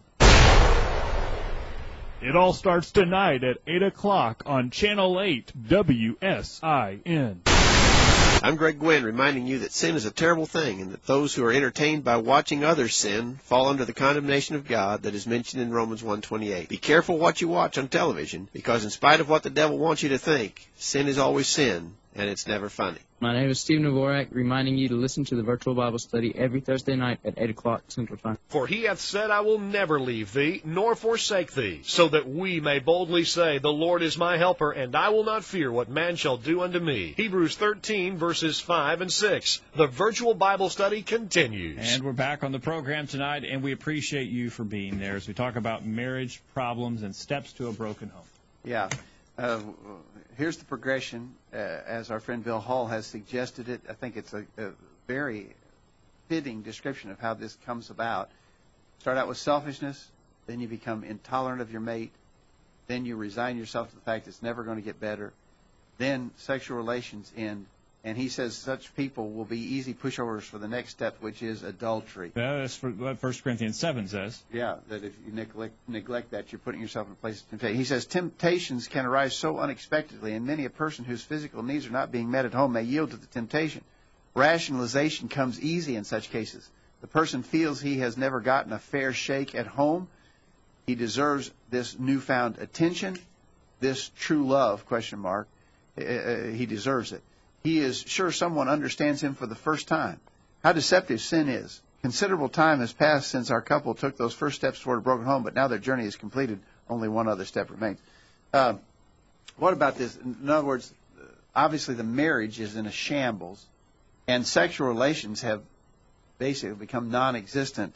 It all starts tonight at 8 o'clock on Channel 8 WSIN. I'm Greg Gwynn, reminding you that sin is a terrible thing, and that those who are entertained by watching others sin fall under the condemnation of God that is mentioned in Romans 1:28. Be careful what you watch on television, because in spite of what the devil wants you to think, sin is always sin, and it's never funny. My name is Steve Navorak, reminding you to listen to the virtual Bible study every Thursday night at 8 o'clock Central Time. For he hath said, I will never leave thee, nor forsake thee, so that we may boldly say, the Lord is my helper, and I will not fear what man shall do unto me. Hebrews 13, verses 5 and 6. The virtual Bible study continues. And we're back on the program tonight, and we appreciate you for being there as we talk about marriage problems and steps to a broken home. Yeah. Here's the progression, as our friend Bill Hall has suggested it. I think it's a very fitting description of how this comes about. Start out with selfishness, then you become intolerant of your mate, then you resign yourself to the fact it's never going to get better, then sexual relations end, and he says such people will be easy pushovers for the next step, which is adultery. That's what 1 Corinthians 7 says. Yeah, that if you neglect that, you're putting yourself in a place of temptation. He says temptations can arise so unexpectedly, and many a person whose physical needs are not being met at home may yield to the temptation. Rationalization comes easy in such cases. The person feels he has never gotten a fair shake at home. He deserves this newfound attention, this true love, ? He deserves it. He is sure someone understands him for the first time. How deceptive sin is. Considerable time has passed since our couple took those first steps toward a broken home, but now their journey is completed. Only one other step remains. What about this? In other words, obviously the marriage is in a shambles, and sexual relations have basically become non-existent.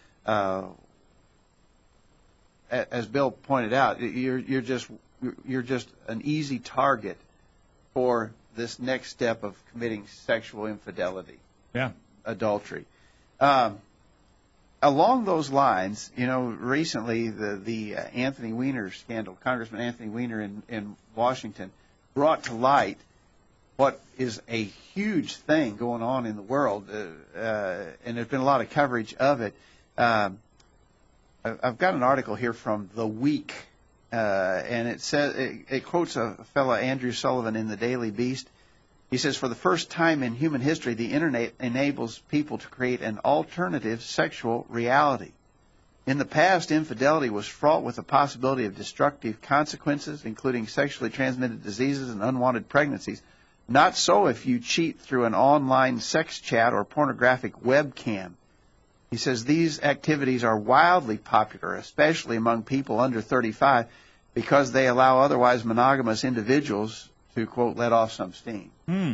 As Bill pointed out, you're just an easy target for this next step of committing sexual infidelity, adultery. Along those lines, recently the Anthony Weiner scandal, Congressman Anthony Weiner in Washington, brought to light what is a huge thing going on in the world, and there's been a lot of coverage of it. I've got an article here from The Week. And it says it quotes a fellow, Andrew Sullivan, in the Daily Beast. He says, for the first time in human history, the Internet enables people to create an alternative sexual reality. In the past, infidelity was fraught with the possibility of destructive consequences, including sexually transmitted diseases and unwanted pregnancies. Not so if you cheat through an online sex chat or pornographic webcam. He says these activities are wildly popular, especially among people under 35, because they allow otherwise monogamous individuals to, quote, let off some steam.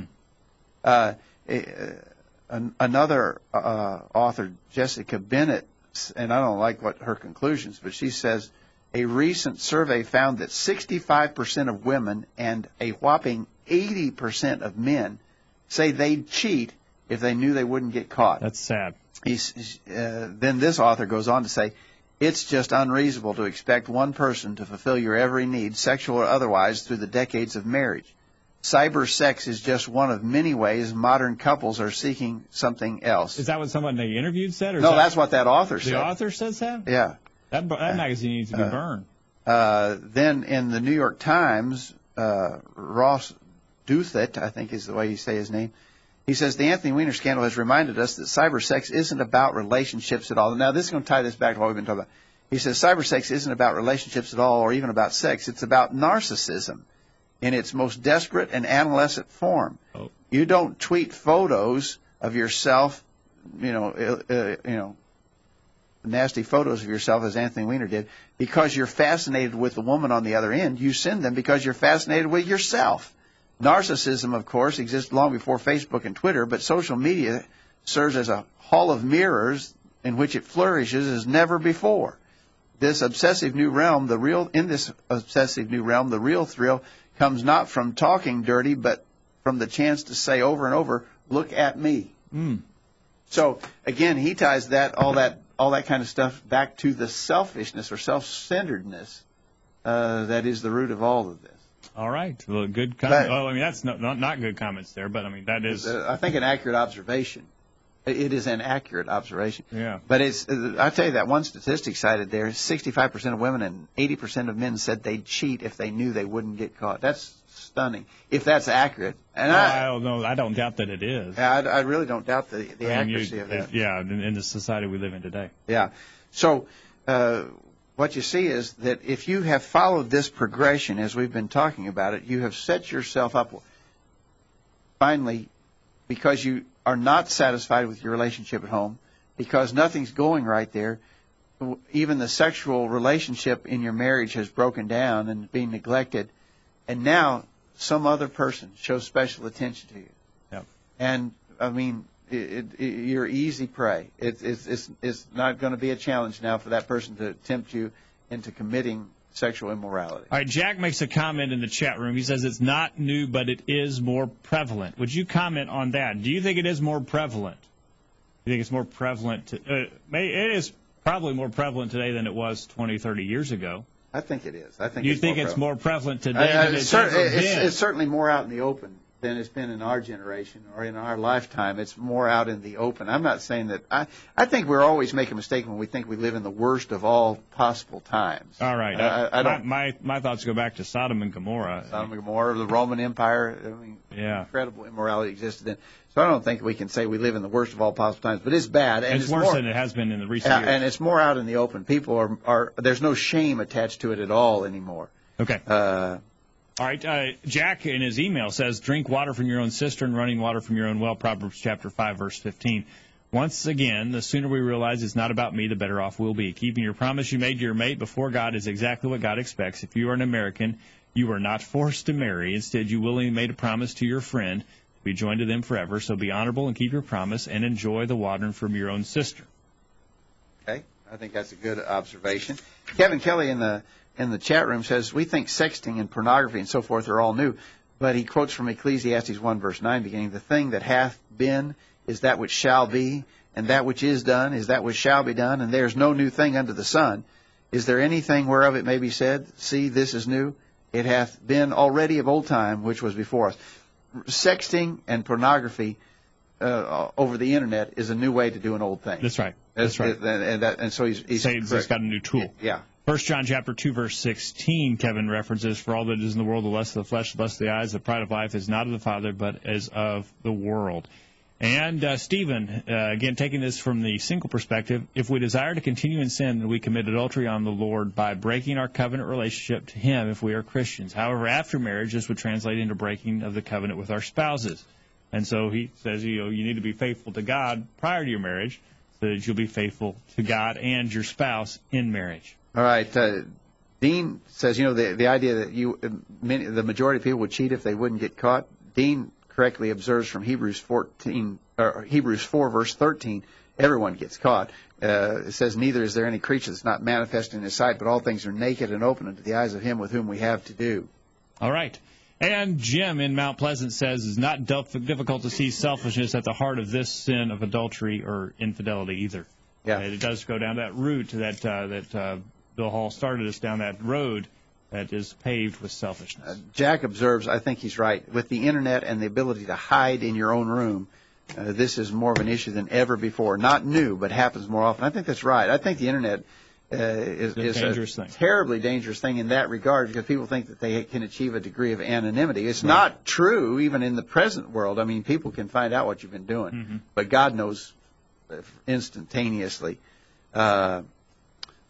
Another author, Jessica Bennett, and I don't like her conclusions, but she says a recent survey found that 65% of women and a whopping 80% of men say they'd cheat if they knew they wouldn't get caught. That's sad. Then this author goes on to say, it's just unreasonable to expect one person to fulfill your every need, sexual or otherwise, through the decades of marriage. Cyber sex is just one of many ways modern couples are seeking something else. Is that what someone they interviewed said? Or no, that's what that author said. The author says that? Yeah. That magazine needs to be burned. Then in the New York Times, Ross Douthat, I think is the way you say his name, he says, the Anthony Weiner scandal has reminded us that cyber sex isn't about relationships at all. Now, this is going to tie this back to what we've been talking about. He says cybersex isn't about relationships at all or even about sex. It's about narcissism in its most desperate and adolescent form. Oh. You don't tweet photos of yourself, nasty photos of yourself as Anthony Weiner did, because you're fascinated with the woman on the other end. You send them because you're fascinated with yourself. Narcissism, of course, existed long before Facebook and Twitter, but social media serves as a hall of mirrors in which it flourishes as never before. In this obsessive new realm, the real thrill comes not from talking dirty, but from the chance to say over and over, "Look at me." So again, he ties all that kind of stuff back to the selfishness or self-centeredness that is the root of all of this. All right. Well, good comment. Well, I mean, that's not good comments there, but I mean, that is. I think an accurate observation. It is an accurate observation. Yeah. But I tell you that one statistic cited there, 65% of women and 80% of men said they'd cheat if they knew they wouldn't get caught. That's stunning. If that's accurate. And I don't know. I don't doubt that it is. I really don't doubt the accuracy of that. Yeah, in the society we live in today. Yeah. So what you see is that if you have followed this progression as we've been talking about it, you have set yourself up finally because you are not satisfied with your relationship at home, because nothing's going right there. Even the sexual relationship in your marriage has broken down and being neglected, and now some other person shows special attention to you. Yep. And I mean, you're easy prey. It's not going to be a challenge now for that person to tempt you into committing sexual immorality. All right, Jack makes a comment in the chat room. He says it's not new, but it is more prevalent. Would you comment on that? Do you think it is more prevalent? Do you think it's more prevalent? It is probably more prevalent today than it was 20, 30 years ago. I think it is. You think it's more prevalent today than it's ever been? It's certainly more out in the open than it's been in our generation or in our lifetime. It's more out in the open. I'm not saying that. I think we're always making a mistake when we think we live in the worst of all possible times. All right. My thoughts go back to Sodom and Gomorrah. Sodom and Gomorrah, the Roman Empire. I mean, incredible immorality existed then. So I don't think we can say we live in the worst of all possible times, but it's bad. And it's worse than it has been in the recent years. And it's more out in the open. People there's no shame attached to it at all anymore. Okay. All right. Jack in his email says, drink water from your own cistern, running water from your own well, Proverbs chapter 5, verse 15. Once again, the sooner we realize it's not about me, the better off we'll be. Keeping your promise you made to your mate before God is exactly what God expects. If you are an American, you are not forced to marry. Instead, you willingly made a promise to your friend to be joined to them forever. So be honorable and keep your promise and enjoy the water from your own cistern. Okay. I think that's a good observation. Kevin Kelly in the chat room says, we think sexting and pornography and so forth are all new. But he quotes from Ecclesiastes 1, verse 9, beginning, the thing that hath been is that which shall be, and that which is done is that which shall be done, and there is no new thing under the sun. Is there anything whereof it may be said, see, this is new? It hath been already of old time, which was before us. Sexting and pornography over the Internet is a new way to do an old thing. That's right. And so he's Satan's got a new tool. Yeah. 1 John chapter 2, verse 16, Kevin references, for all that is in the world, the lust of the flesh, the lust of the eyes, the pride of life is not of the Father, but is of the world. And Stephen, again, taking this from the single perspective, if we desire to continue in sin, then we commit adultery on the Lord by breaking our covenant relationship to Him if we are Christians. However, after marriage, this would translate into breaking of the covenant with our spouses. And so he says, you need to be faithful to God prior to your marriage so that you'll be faithful to God and your spouse in marriage. All right. Dean says, the idea that the majority of people would cheat if they wouldn't get caught. Dean correctly observes from Hebrews 4, verse 13, everyone gets caught. It says, neither is there any creature that's not manifest in His sight, but all things are naked and open unto the eyes of Him with whom we have to do. All right. And Jim in Mount Pleasant says, it's not difficult to see selfishness at the heart of this sin of adultery or infidelity either. Yeah. It does go down that route that Bill Hall started us down that road that is paved with selfishness. Jack observes, I think he's right, with the Internet and the ability to hide in your own room, this is more of an issue than ever before. Not new, but happens more often. I think that's right. I think the Internet is a terribly dangerous thing in that regard because people think that they can achieve a degree of anonymity. It's not true even in the present world. I mean, people can find out what you've been doing, but God knows instantaneously.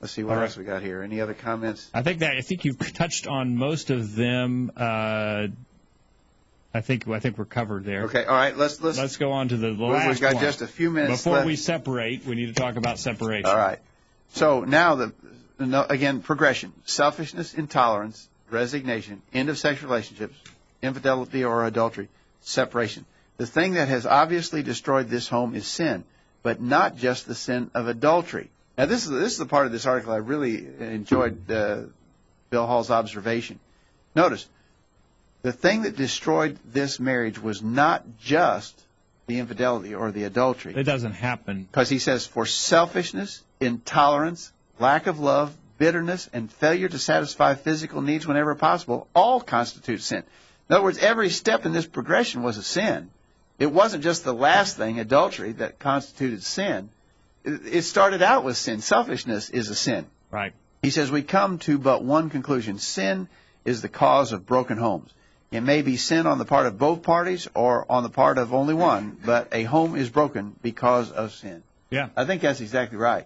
Let's see what All else right. we got here. Any other comments? I think you've touched on most of them. I think we're covered there. Okay, all right. Let's go on to the last We've got one. just a few minutes Before left. we separate, we need to talk about separation. All right. So now again, progression: selfishness, intolerance, resignation, end of sexual relationships, infidelity or adultery, separation. The thing that has obviously destroyed this home is sin, but not just the sin of adultery. Now, this is the part of this article I really enjoyed. Bill Hall's observation. Notice, the thing that destroyed this marriage was not just the infidelity or the adultery. It doesn't happen. Because he says, for selfishness, intolerance, lack of love, bitterness, and failure to satisfy physical needs whenever possible, all constitute sin. In other words, every step in this progression was a sin. It wasn't just the last thing, adultery, that constituted sin. It started out with sin. Selfishness is a sin. Right. He says we come to but one conclusion. Sin is the cause of broken homes. It may be sin on the part of both parties or on the part of only one, but a home is broken because of sin. Yeah. I think that's exactly right.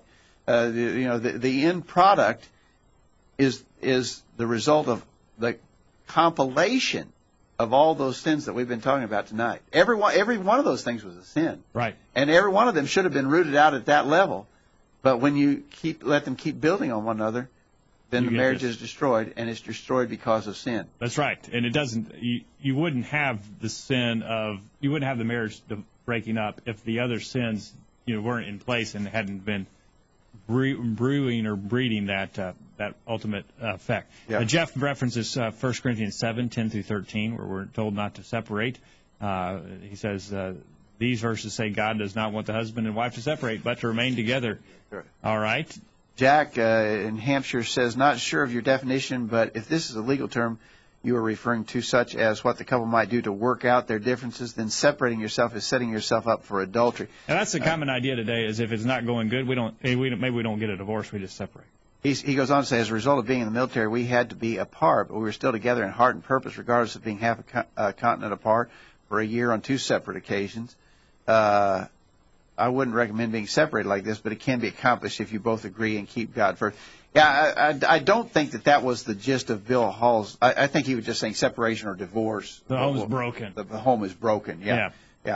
The end product is the result of the compilation of all those sins that we've been talking about tonight. Every one of those things was a sin. Right. And every one of them should have been rooted out at that level. But when you let them keep building on one another, then the marriage is destroyed, and it's destroyed because of sin. That's right. And it doesn't. You wouldn't have the sin of you wouldn't have the marriage breaking up if the other sins weren't in place and hadn't been brewing or breeding that ultimate effect. Yeah. Jeff references 1 Corinthians 7:10 through 13, where we're told not to separate. He says these verses say God does not want the husband and wife to separate, but to remain together. Sure. All right. Jack in Hampshire says, not sure of your definition, but if this is a legal term you are referring to, such as what the couple might do to work out their differences, then separating yourself is setting yourself up for adultery. And that's the common idea today, is if it's not going good, maybe we don't get a divorce, we just separate. He goes on to say, as a result of being in the military, we had to be apart, but we were still together in heart and purpose, regardless of being half a continent apart for a year on 2 separate occasions. I wouldn't recommend being separated like this, but it can be accomplished if you both agree and keep God first. Yeah, I don't think that was the gist of Bill Hall's. I think he was just saying separation or divorce. The home is broken. The home is broken, yeah.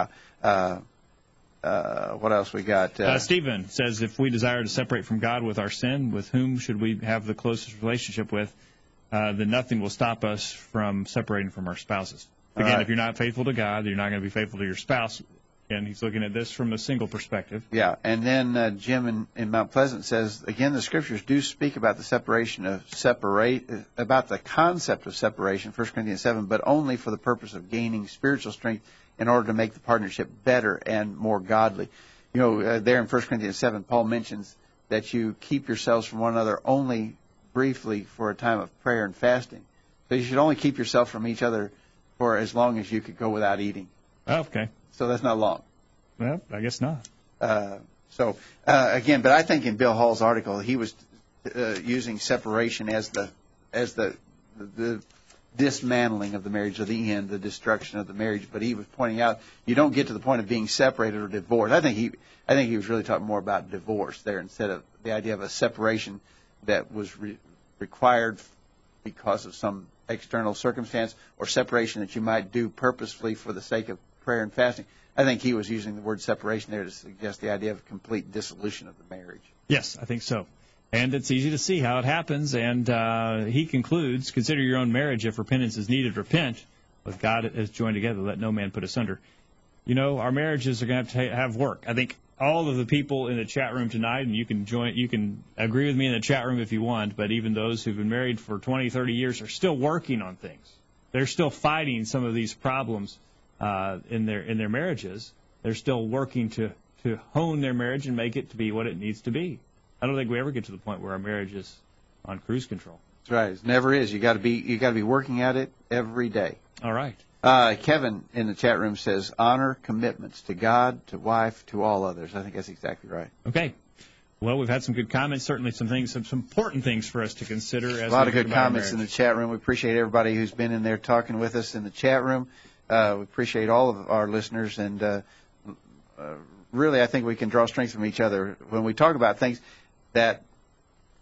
What else we got? Stephen says, if we desire to separate from God with our sin, with whom should we have the closest relationship with? Then nothing will stop us from separating from our spouses. Again, right. If you're not faithful to God, you're not going to be faithful to your spouse. And he's looking at this from a single perspective. Yeah, and then Jim in Mount Pleasant says, again, the Scriptures do speak about the about the concept of separation, 1 Corinthians 7, but only for the purpose of gaining spiritual strength in order to make the partnership better and more godly. There in 1 Corinthians 7, Paul mentions that you keep yourselves from one another only briefly for a time of prayer and fasting. So you should only keep yourself from each other for as long as you could go without eating. Okay. So that's not long. Well, I guess not. Again, but I think in Bill Hall's article, he was using separation as the dismantling of the marriage, or the end, the destruction of the marriage. But he was pointing out you don't get to the point of being separated or divorced. I think he was really talking more about divorce there instead of the idea of a separation that was required because of some external circumstance, or separation that you might do purposefully for the sake of prayer and fasting. I think he was using the word separation there to suggest the idea of complete dissolution of the marriage. Yes, I think so. And it's easy to see how it happens. And he concludes, consider your own marriage. If repentance is needed, repent. With God is joined together, let no man put asunder. Our marriages are going to have work. I think all of the people in the chat room tonight, and you can agree with me in the chat room if you want, but even those who've been married for 20, 30 years are still working on things. They're still fighting some of these problems in their marriages. They're still working to hone their marriage and make it to be what it needs to be. I don't think we ever get to the point where our marriage is on cruise control. That's right. It never is. You got to be working at it every day. All right. Kevin in the chat room says, honor commitments to God, to wife, to all others. I think that's exactly right. Okay. Well, we've had some good comments. Certainly some important things for us to consider. As a lot of good comments in the chat room. We appreciate everybody who's been in there talking with us in the chat room. We appreciate all of our listeners, and really I think we can draw strength from each other when we talk about things that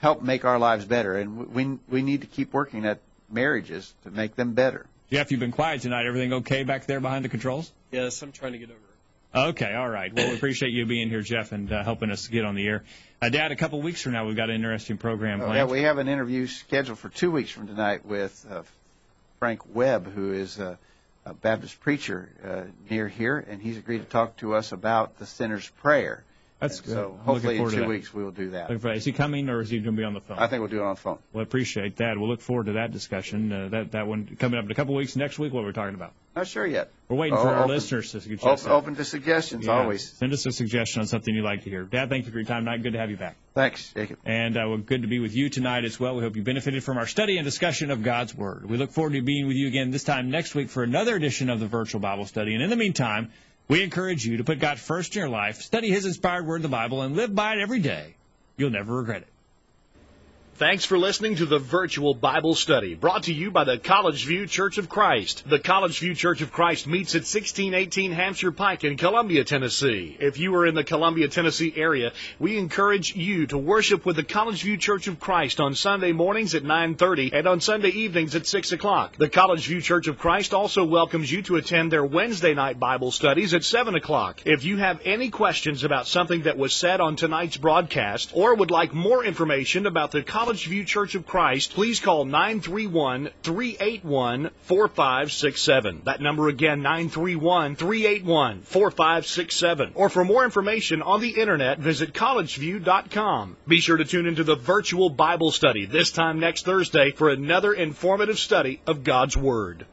help make our lives better. And we need to keep working at marriages to make them better. Jeff, you've been quiet tonight. Everything okay back there behind the controls? Yes, I'm trying to get over it. Okay, all right. Well, we appreciate you being here, Jeff, and helping us get on the air. Dad, a couple of weeks from now, we've got an interesting program planned. Yeah, we have an interview scheduled for 2 weeks from tonight with Frank Webb, who is a Baptist preacher near here, and he's agreed to talk to us about the sinner's prayer. That's good. So hopefully in 2 weeks we will do that. Is he coming, or is he going to be on the phone? I think we'll do it on the phone. Well, I appreciate that. We'll look forward to that discussion. That one coming up in a couple of weeks. Next week, what we're talking about? Not sure yet. We're waiting for our listeners to suggest. Open to suggestions, always. Send us a suggestion on something you'd like to hear. Dad, thank you for your time tonight. Good to have you back. Thanks, Jacob. And good to be with you tonight as well. We hope you benefited from our study and discussion of God's Word. We look forward to being with you again this time next week for another edition of the Virtual Bible Study. And in the meantime, we encourage you to put God first in your life, study His inspired Word, the Bible, and live by it every day. You'll never regret it. Thanks for listening to the Virtual Bible Study, brought to you by the College View Church of Christ. The College View Church of Christ meets at 1618 Hampshire Pike in Columbia, Tennessee. If you are in the Columbia, Tennessee area, we encourage you to worship with the College View Church of Christ on Sunday mornings at 9:30 and on Sunday evenings at 6 o'clock. The College View Church of Christ also welcomes you to attend their Wednesday night Bible studies at 7 o'clock. If you have any questions about something that was said on tonight's broadcast or would like more information about the College View Church of Christ, please call 931-381-4567. That number again, 931-381-4567. Or for more information on the internet, visit collegeview.com. Be sure to tune into the Virtual Bible Study this time next Thursday for another informative study of God's Word.